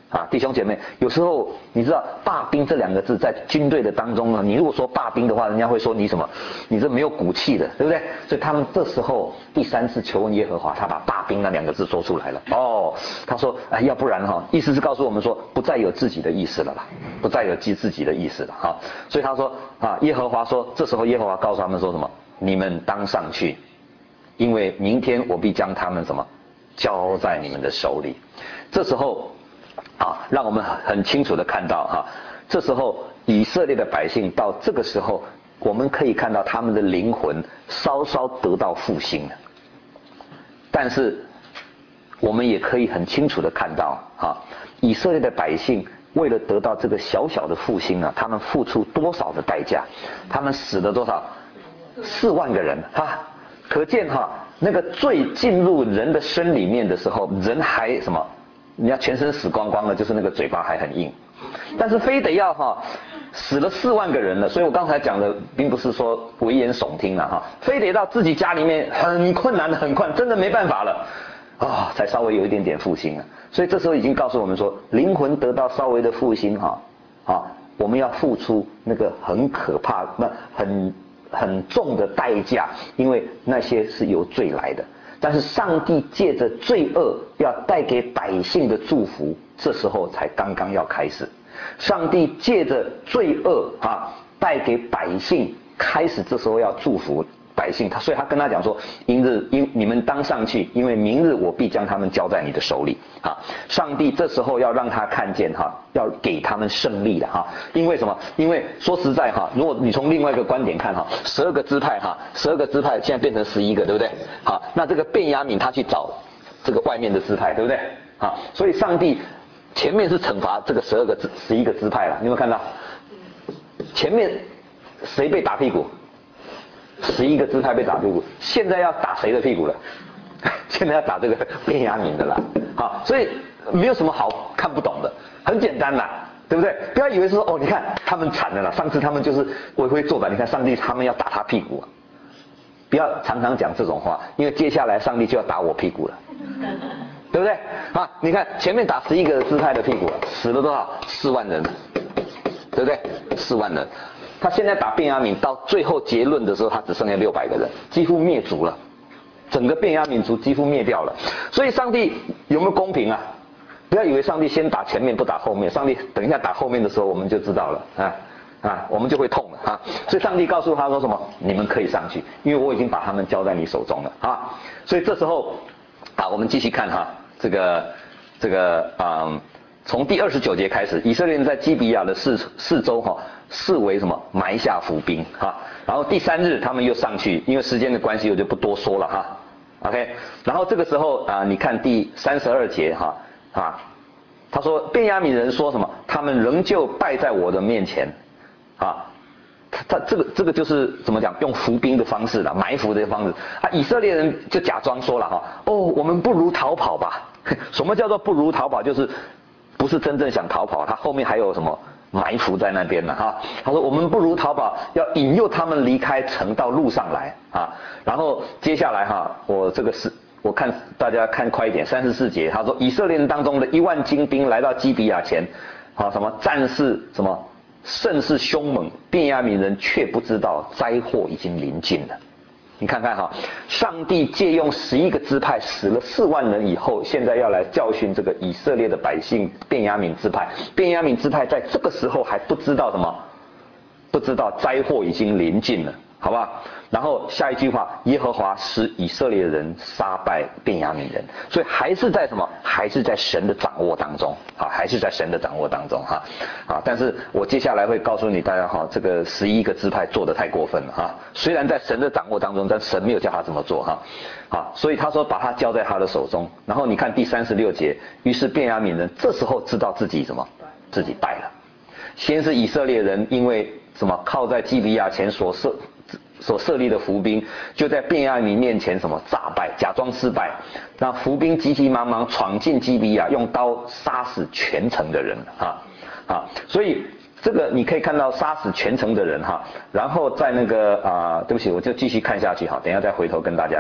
啊，弟兄姐妹，有时候你知道罢兵这两个字在军队的当中呢，你如果说罢兵的话，人家会说你什么？你这没有骨气的，对不对？所以他们这时候第三次求问耶和华，他把罢兵那两个字说出来了。哦，他说，哎，要不然哈，意思是告诉我们说，不再有自己的意思了啦，不再有记自己的意思了哈。所以他说啊，耶和华说，这时候耶和华告诉他们说什么？你们当上去，因为明天我必将他们什么交在你们的手里。这时候。啊，让我们很清楚的看到哈，这时候以色列的百姓到这个时候，我们可以看到他们的灵魂稍稍得到复兴了。但是我们也可以很清楚的看到啊，以色列的百姓为了得到这个小小的复兴呢，他们付出多少的代价？他们死了多少？四万个人哈，可见哈，那个罪进入人的身里面的时候，人还什么？人家全身死光光了，就是那个嘴巴还很硬，但是非得要哈死了四万个人了，所以我刚才讲的并不是说危言耸听了哈，非得到自己家里面很困难的很困难，真的没办法了啊、哦，才稍微有一点点复兴了。所以这时候已经告诉我们说，灵魂得到稍微的复兴哈啊，我们要付出那个很可怕、那很很重的代价，因为那些是由罪来的。但是上帝借着罪恶要带给百姓的祝福，这时候才刚刚要开始。上帝借着罪恶啊，带给百姓开始，这时候要祝福百姓。他所以他跟他讲说，因日因你们当上去，因为明日我必将他们交在你的手里啊。上帝这时候要让他看见哈，要给他们胜利的哈。因为什么？因为说实在哈，如果你从另外一个观点看哈，十二个支派哈，十二个支派现在变成十一个，对不对？好，那这个便雅悯他去找这个外面的支派，对不对？啊，所以上帝前面是惩罚这个十二个支十一个支派了，你有没有看到？前面谁被打屁股？十一个支派被打屁股，现在要打谁的屁股了？现在要打这个便雅悯的了。好，所以没有什么好看不懂的，很简单啦，对不对？不要以为说哦，你看他们惨了啦，上次他们就是为非作歹，你看上帝他们要打他屁股啊。不要常常讲这种话，因为接下来上帝就要打我屁股了，对不对？啊，你看前面打十一个支派的屁股，死了多少？四万人，对不对？四万人。他现在打便雅悯，到最后结论的时候，他只剩下六百个人，几乎灭族了，整个便雅悯族几乎灭掉了。所以上帝有没有公平啊？不要以为上帝先打前面不打后面，上帝等一下打后面的时候我们就知道了啊啊，我们就会痛了啊。所以上帝告诉他说什么？你们可以上去，因为我已经把他们交在你手中了啊。所以这时候啊，我们继续看哈，这个这个嗯。从第二十九节开始，以色列人在基比亚的四四周哈，视为什么？埋下伏兵哈。然后第三日他们又上去，因为时间的关系我就不多说了哈。OK， 然后这个时候啊，你看第三十二节哈啊，他说便雅悯人说什么？他们仍旧败在我的面前啊。他他这个这个就是怎么讲？用伏兵的方式啦，埋伏的方式啊。以色列人就假装说了哈，哦，我们不如逃跑吧。什么叫做不如逃跑？就是不是真正想逃跑，他后面还有什么埋伏在那边呢？哈，他说我们不如逃跑，要引诱他们离开城到路上来啊。然后接下来哈，我这个是我看大家看快一点，三十四节，他说以色列人当中的一万精兵来到基比亚前，啊什么战事什么甚是凶猛，便雅悯人却不知道灾祸已经临近了。你看看哈，上帝借用十一个支派死了四万人以后，现在要来教训这个以色列的百姓便雅悯支派。便雅悯支派在这个时候还不知道什么，不知道灾祸已经临近了，好不好？然后下一句话，耶和华使以色列人杀败便雅悯人，所以还是在什么？还是在神的掌握当中啊，还是在神的掌握当中哈啊！但是我接下来会告诉你大家哈，这个十一个支派做得太过分了哈。虽然在神的掌握当中，但神没有叫他这么做哈啊，所以他说把他交在他的手中。然后你看第三十六节，于是便雅悯人这时候知道自己什么？自己败了。先是以色列人因为什么靠在基比亚前所设所设立的伏兵，就在便雅悯面前什么诈败，假装失败，让伏兵急急忙忙闯进基比亚，用刀杀死全城的人啊啊！所以这个你可以看到杀死全城的人哈，然后在那个啊，对不起，我就继续看下去哈，等一下再回头跟大家看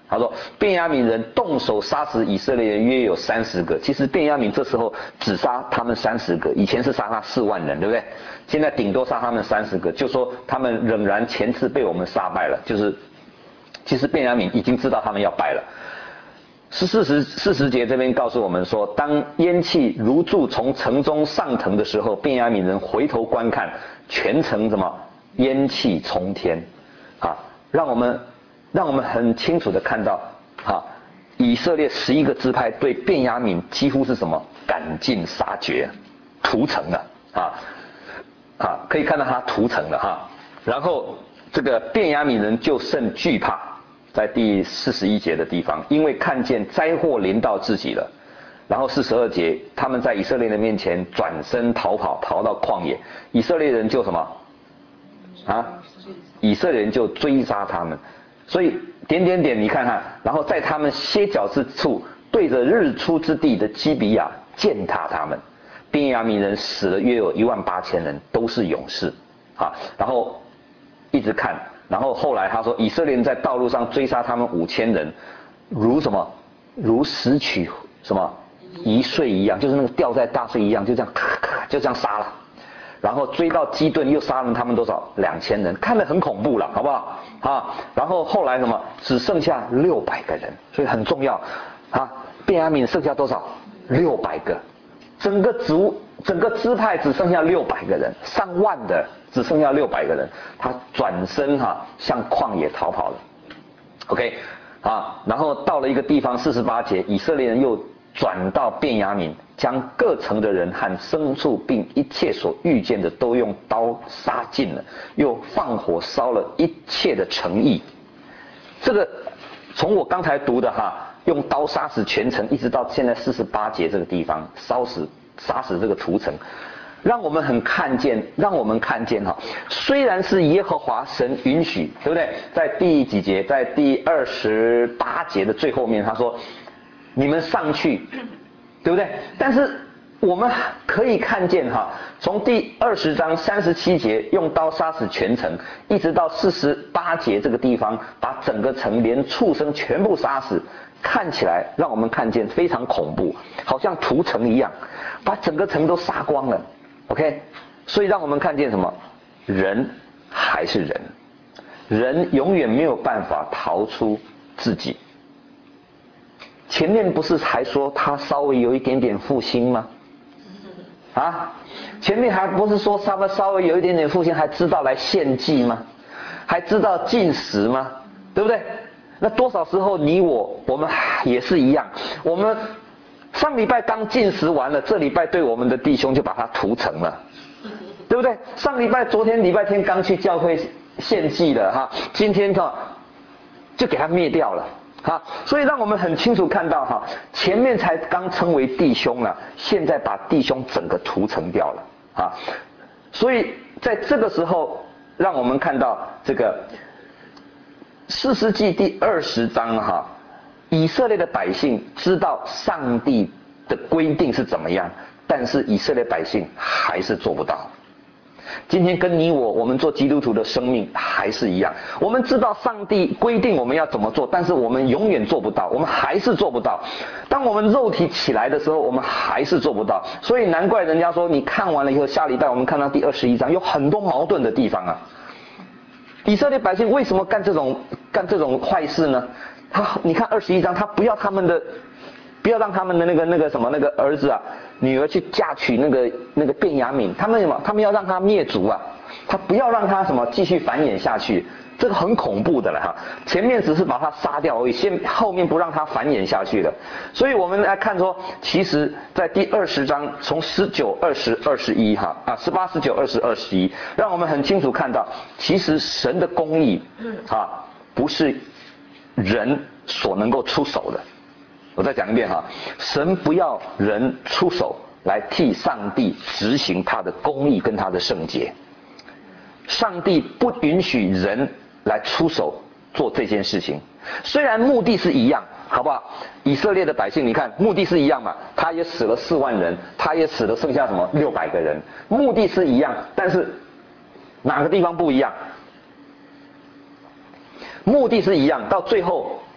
他说便雅悯人动手杀死以色列人约有三十个。其实便雅悯这时候只杀他们三十个，以前是杀他四万人，对不对？现在顶多杀他们三十个，就说他们仍然前次被我们杀败了，就是其实便雅悯已经知道他们要败了。是四十四十节这边告诉我们说，当烟气如柱从城中上腾的时候，便雅悯人回头观看，全城什么烟气冲天，啊，让我们让我们很清楚的看到，啊，以色列十一个支派对便雅悯几乎是什么赶尽杀绝，屠城了，啊啊，可以看到他屠城了哈。然后这个便雅悯人就甚惧怕。在第四十一节的地方，因为看见灾祸临到自己了。然后四十二节，他们在以色列人面前转身逃跑，逃到旷野。以色列人就什么？啊？以色列人就追杀他们。所以点点点，你看看，然后在他们歇脚之处，对着日出之地的基比亚践踏他们。便雅悯人死了约有一万八千人，都是勇士。啊，然后一直看。然后后来他说，以色列人在道路上追杀他们五千人，如什么？如拾取什么一穗一样，就是那个掉在大穗一样，就这样咔咔就这样杀了。然后追到基顿又杀了他们多少？两千人，看得很恐怖了，好不好？啊，然后后来什么？只剩下六百个人，所以很重要啊。便雅悯剩下多少？六百个，整个族整个支派只剩下六百个人，上万的。只剩下六百个人，他转身哈、啊、向旷野逃跑了。OK， 啊，然后到了一个地方，四十八节，以色列人又转到便雅悯，将各城的人和牲畜并一切所遇见的都用刀杀尽了，又放火烧了一切的城邑。这个从我刚才读的哈，用刀杀死全城，一直到现在四十八节这个地方，烧死杀死这个屠城。让我们很看见，让我们看见哈，虽然是耶和华神允许，对不对？在第几节，在第二十八节的最后面，他说：“你们上去，对不对？”但是我们可以看见哈，从第二十章三十七节用刀杀死全城，一直到四十八节这个地方，把整个城连畜生全部杀死，看起来让我们看见非常恐怖，好像屠城一样，把整个城都杀光了。OK， 所以让我们看见什么？人还是人，人永远没有办法逃出自己。前面不是还说他稍微有一点点复兴吗？啊，前面还不是说他们稍微有一点点复兴，还知道来献祭吗？还知道进食吗？对不对？那多少时候你我我们也是一样，我们。上礼拜刚进食完了，这礼拜对我们的弟兄就把它屠城了，对不对？上礼拜、昨天礼拜天刚去教会献祭了哈，今天哈就给他灭掉了哈。所以让我们很清楚看到哈，前面才刚称为弟兄了，现在把弟兄整个屠城掉了啊。所以在这个时候，让我们看到这个士师记第二十章哈。以色列的百姓知道上帝的规定是怎么样，但是以色列百姓还是做不到。今天跟你我，我们做基督徒的生命还是一样，我们知道上帝规定我们要怎么做，但是我们永远做不到，我们还是做不到。当我们肉体起来的时候，我们还是做不到。所以难怪人家说，你看完了以后，下礼拜我们看到第二十一章，有很多矛盾的地方啊。以色列百姓为什么干这种干这种坏事呢？他，你看二十一章，他不要他们的，不要让他们的那个那个什么那个儿子啊、女儿去嫁娶那个那个便雅悯，他们什么？他们要让他灭族啊，他不要让他什么继续繁衍下去，这个很恐怖的了哈。前面只是把他杀掉而已，先后面不让他繁衍下去了。所以我们来看说，其实在第二十章从十九、二十、二十一哈啊十八、十九、二十、二十一，让我们很清楚看到，其实神的公义啊不是人所能够出手的。我再讲一遍哈，神不要人出手来替上帝执行他的公义跟他的圣洁。上帝不允许人来出手做这件事情，虽然目的是一样，好不好？以色列的百姓，你看目的是一样嘛，他也死了四万人，他也死了剩下什么六百个人，目的是一样，但是哪个地方不一样？目的是一样，到最后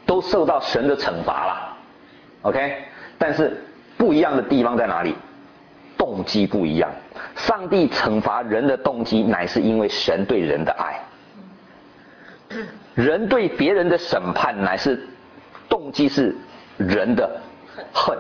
都受到神的惩罚了 ，OK？ 但是不一样的地方在哪里？动机不一样。上帝惩罚人的动机，乃是因为神对人的爱。人对别人的审判，乃是动机是人的恨。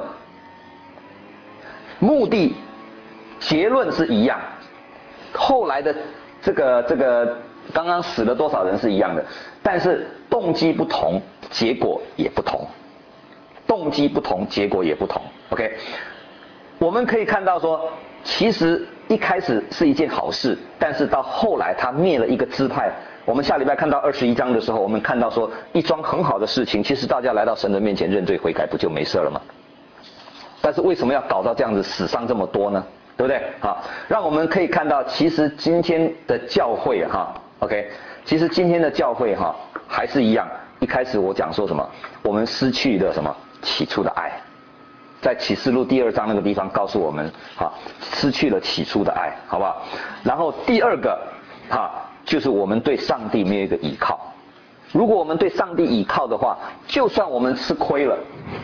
目的、结论是一样，后来的这个这个刚刚死了多少人是一样的，但是动机不同，结果也不同。动机不同，结果也不同。OK， 我们可以看到说，其实一开始是一件好事，但是到后来他灭了一个支派。我们下礼拜看到二十一章的时候，我们看到说一桩很好的事情，其实大家来到神的面前认罪悔改，不就没事了吗？但是为什么要搞到这样子，死伤这么多呢？对不对？好，让我们可以看到，其实今天的教会哈 ，OK， 其实今天的教会哈，还是一样。一开始我讲说什么？我们失去了什么？起初的爱。在启示录第二章那个地方告诉我们，哈，失去了起初的爱，好不好？然后第二个，哈，就是我们对上帝没有一个依靠。如果我们对上帝依靠的话，就算我们吃亏了，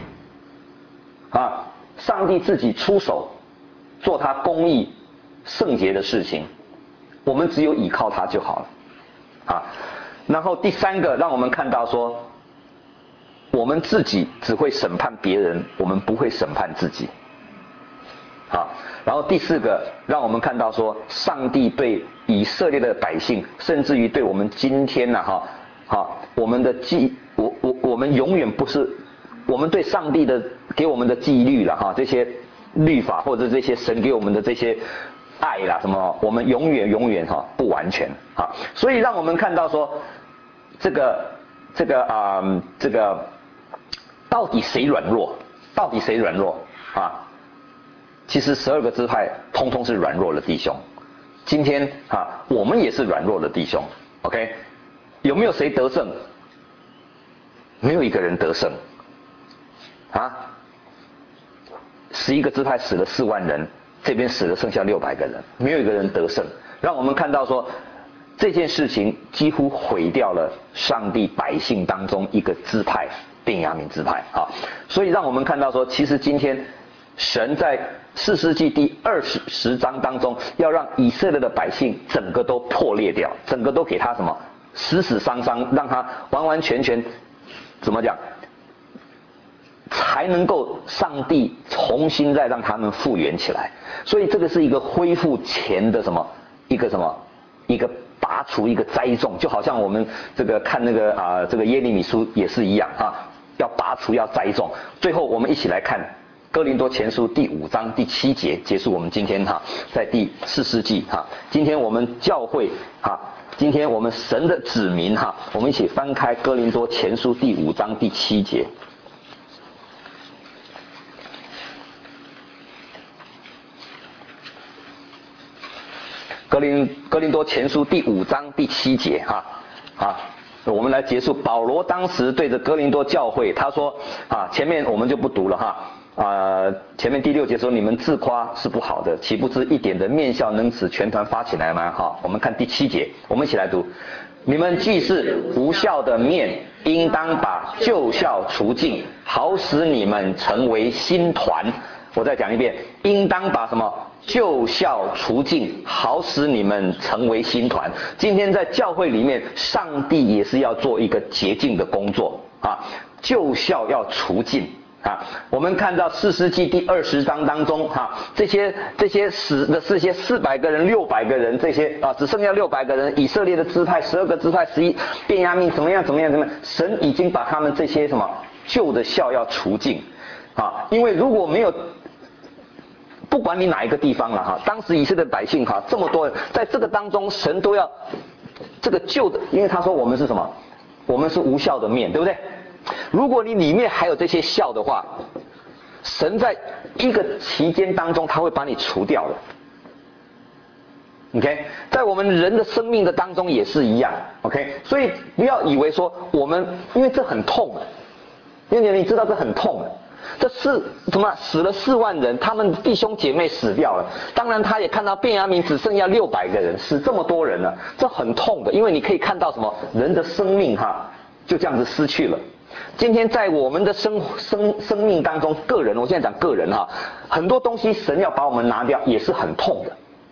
啊，上帝自己出手做他公义圣洁的事情，我们只有依靠他就好了，啊。然后第三个，让我们看到说，我们自己只会审判别人，我们不会审判自己。好，然后第四个，让我们看到说，上帝对以色列的百姓，甚至于对我们今天呢、啊，哈，好，我们的纪，我我我们永远不是，我们对上帝的给我们的纪律了哈，这些律法或者这些神给我们的这些爱啦什么，我们永远永远哈不完全啊，所以让我们看到说，这个这个啊、呃、这个到底谁软弱？到底谁软弱啊？其实十二个支派通通是软弱的弟兄，今天啊我们也是软弱的弟兄 ，OK？ 有没有谁得胜？没有一个人得胜啊！十一个支派死了四万人，这边死了剩下六百个人，没有一个人得胜。让我们看到说，这件事情几乎毁掉了上帝百姓当中一个支派，便雅悯支派啊！所以让我们看到说，其实今天神在士师记第二十十章当中，要让以色列的百姓整个都破裂掉，整个都给他什么死死伤伤，让他完完全全怎么讲，才能够上帝重新再让他们复原起来。所以这个是一个恢复前的什么一个什么一个拔除一个栽种，就好像我们这个看那个啊、呃、这个耶利米书也是一样啊，要拔除要栽种。最后我们一起来看哥林多前书第五章第七节，结束我们今天哈，在第四世纪哈，今天我们教会哈，今天我们神的子民哈，我们一起翻开哥林多前书第五章第七节。哥林哥林多前书第五章第七节哈啊，我们来结束。保罗当时对着哥林多教会他说啊，前面我们就不读了哈。啊、呃，前面第六节说你们自夸是不好的，岂不知一点的面笑能使全团发起来吗？好，我们看第七节，我们一起来读。你们既是无效的面，应当把旧效除尽，好使你们成为新团。我再讲一遍，应当把什么旧效除尽，好使你们成为新团。今天在教会里面，上帝也是要做一个洁净的工作啊，旧效要除尽。啊，我们看到士师记第二十章当中，哈、啊，这些这些死的这些四百个人、六百个人，这些啊，只剩下六百个人，以色列的支派十二个支派，十一便雅悯怎么样怎么样怎么样，神已经把他们这些什么旧的效要除尽，啊，因为如果没有，不管你哪一个地方了哈、啊，当时以色列的百姓哈、啊，这么多人，在这个当中，神都要这个旧的，因为他说我们是什么，我们是无效的面，对不对？如果你里面还有这些效的话，神在一个期间当中他会把你除掉的。OK， 在我们人的生命的当中也是一样。OK， 所以不要以为说我们，因为这很痛，因为你知道这很痛，这是什么？死了四万人，他们弟兄姐妹死掉了。当然他也看到便雅悯只剩下六百个人，死这么多人了，这很痛的，因为你可以看到什么人的生命哈就这样子失去了。 今天在我们的生生生命当中，个人，我现在讲个人哈，很多东西神要把我们拿掉，也是很痛的。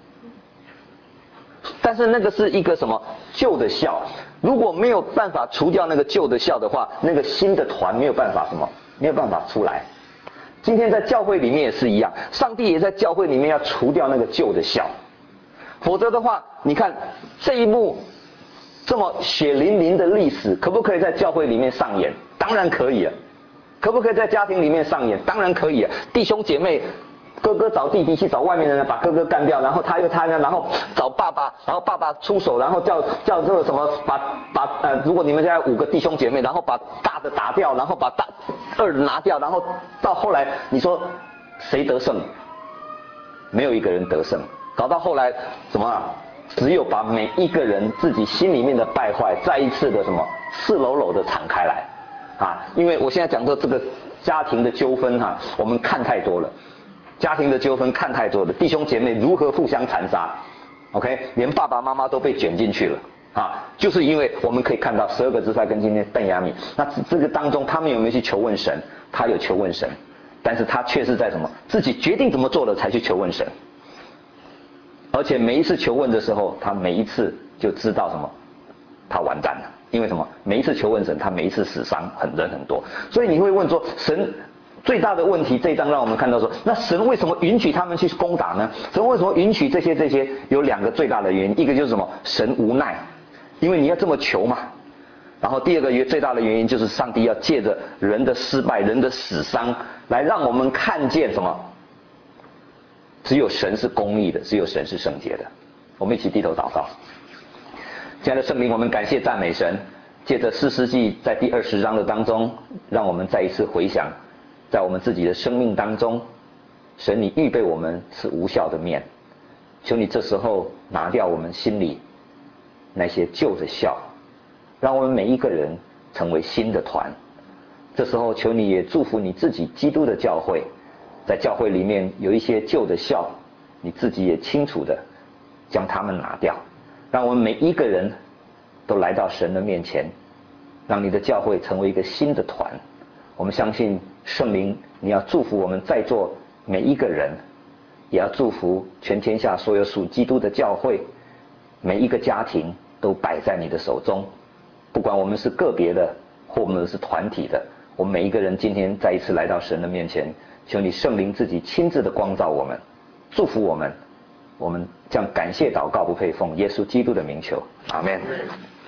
但是那个是一个什么旧的笑，如果没有办法除掉那个旧的笑的话，那个新的团没有办法什么，没有办法出来。今天在教会里面也是一样，上帝也在教会里面要除掉那个旧的笑，否则的话，你看这一幕这么血淋淋的历史，可不可以在教会里面上演？当然可以啊。可不可以在家庭里面上演？当然可以啊。弟兄姐妹，哥哥找弟弟去找外面的人把哥哥干掉，然后他又他呢，然后找爸爸，然后爸爸出手，然后叫叫这个什么把把呃，如果你们现在五个弟兄姐妹，然后把大的打掉，然后把大二的拿掉，然后到后来你说谁得胜？没有一个人得胜，搞到后来什么啊？只有把每一个人自己心里面的败坏再一次的什么赤裸裸的敞开来啊！因为我现在讲的这个家庭的纠纷哈、啊，我们看太多了。家庭的纠纷看太多了，弟兄姐妹如何互相残杀 ，OK， 连爸爸妈妈都被卷进去了啊！就是因为我们可以看到十二个支派跟今天邓亚米，那这个当中他们有没有去求问神？他有求问神，但是他却是在什么自己决定怎么做了才去求问神，而且每一次求问的时候，他每一次就知道什么，他完蛋了，因为什么？每一次求问神，他每一次死伤很人很多，所以你会问说神。最大的问题，这一章让我们看到说，那神为什么允许他们去攻打呢？神为什么允许这些这些？有两个最大的原因，一个就是什么？神无奈，因为你要这么求嘛。然后第二个最大的原因就是上帝要借着人的失败、人的死伤，来让我们看见什么？只有神是公义的，只有神是圣洁的。我们一起低头祷告。亲爱的圣灵，我们感谢赞美神，借着士师记在第二十章的当中，让我们再一次回想。在我们自己的生命当中，神你预备我们是无效的面，求你这时候拿掉我们心里那些旧的笑，让我们每一个人成为新的团。这时候求你也祝福你自己基督的教会，在教会里面有一些旧的笑，你自己也清楚的将它们拿掉，让我们每一个人都来到神的面前，让你的教会成为一个新的团。我们相信圣灵，你要祝福我们在座每一个人，也要祝福全天下所有属基督的教会，每一个家庭都摆在你的手中。不管我们是个别的，或我们是团体的，我们每一个人今天再一次来到神的面前，求你圣灵自己亲自的光照我们，祝福我们。我们将感谢祷告不配奉耶稣基督的名求，阿们。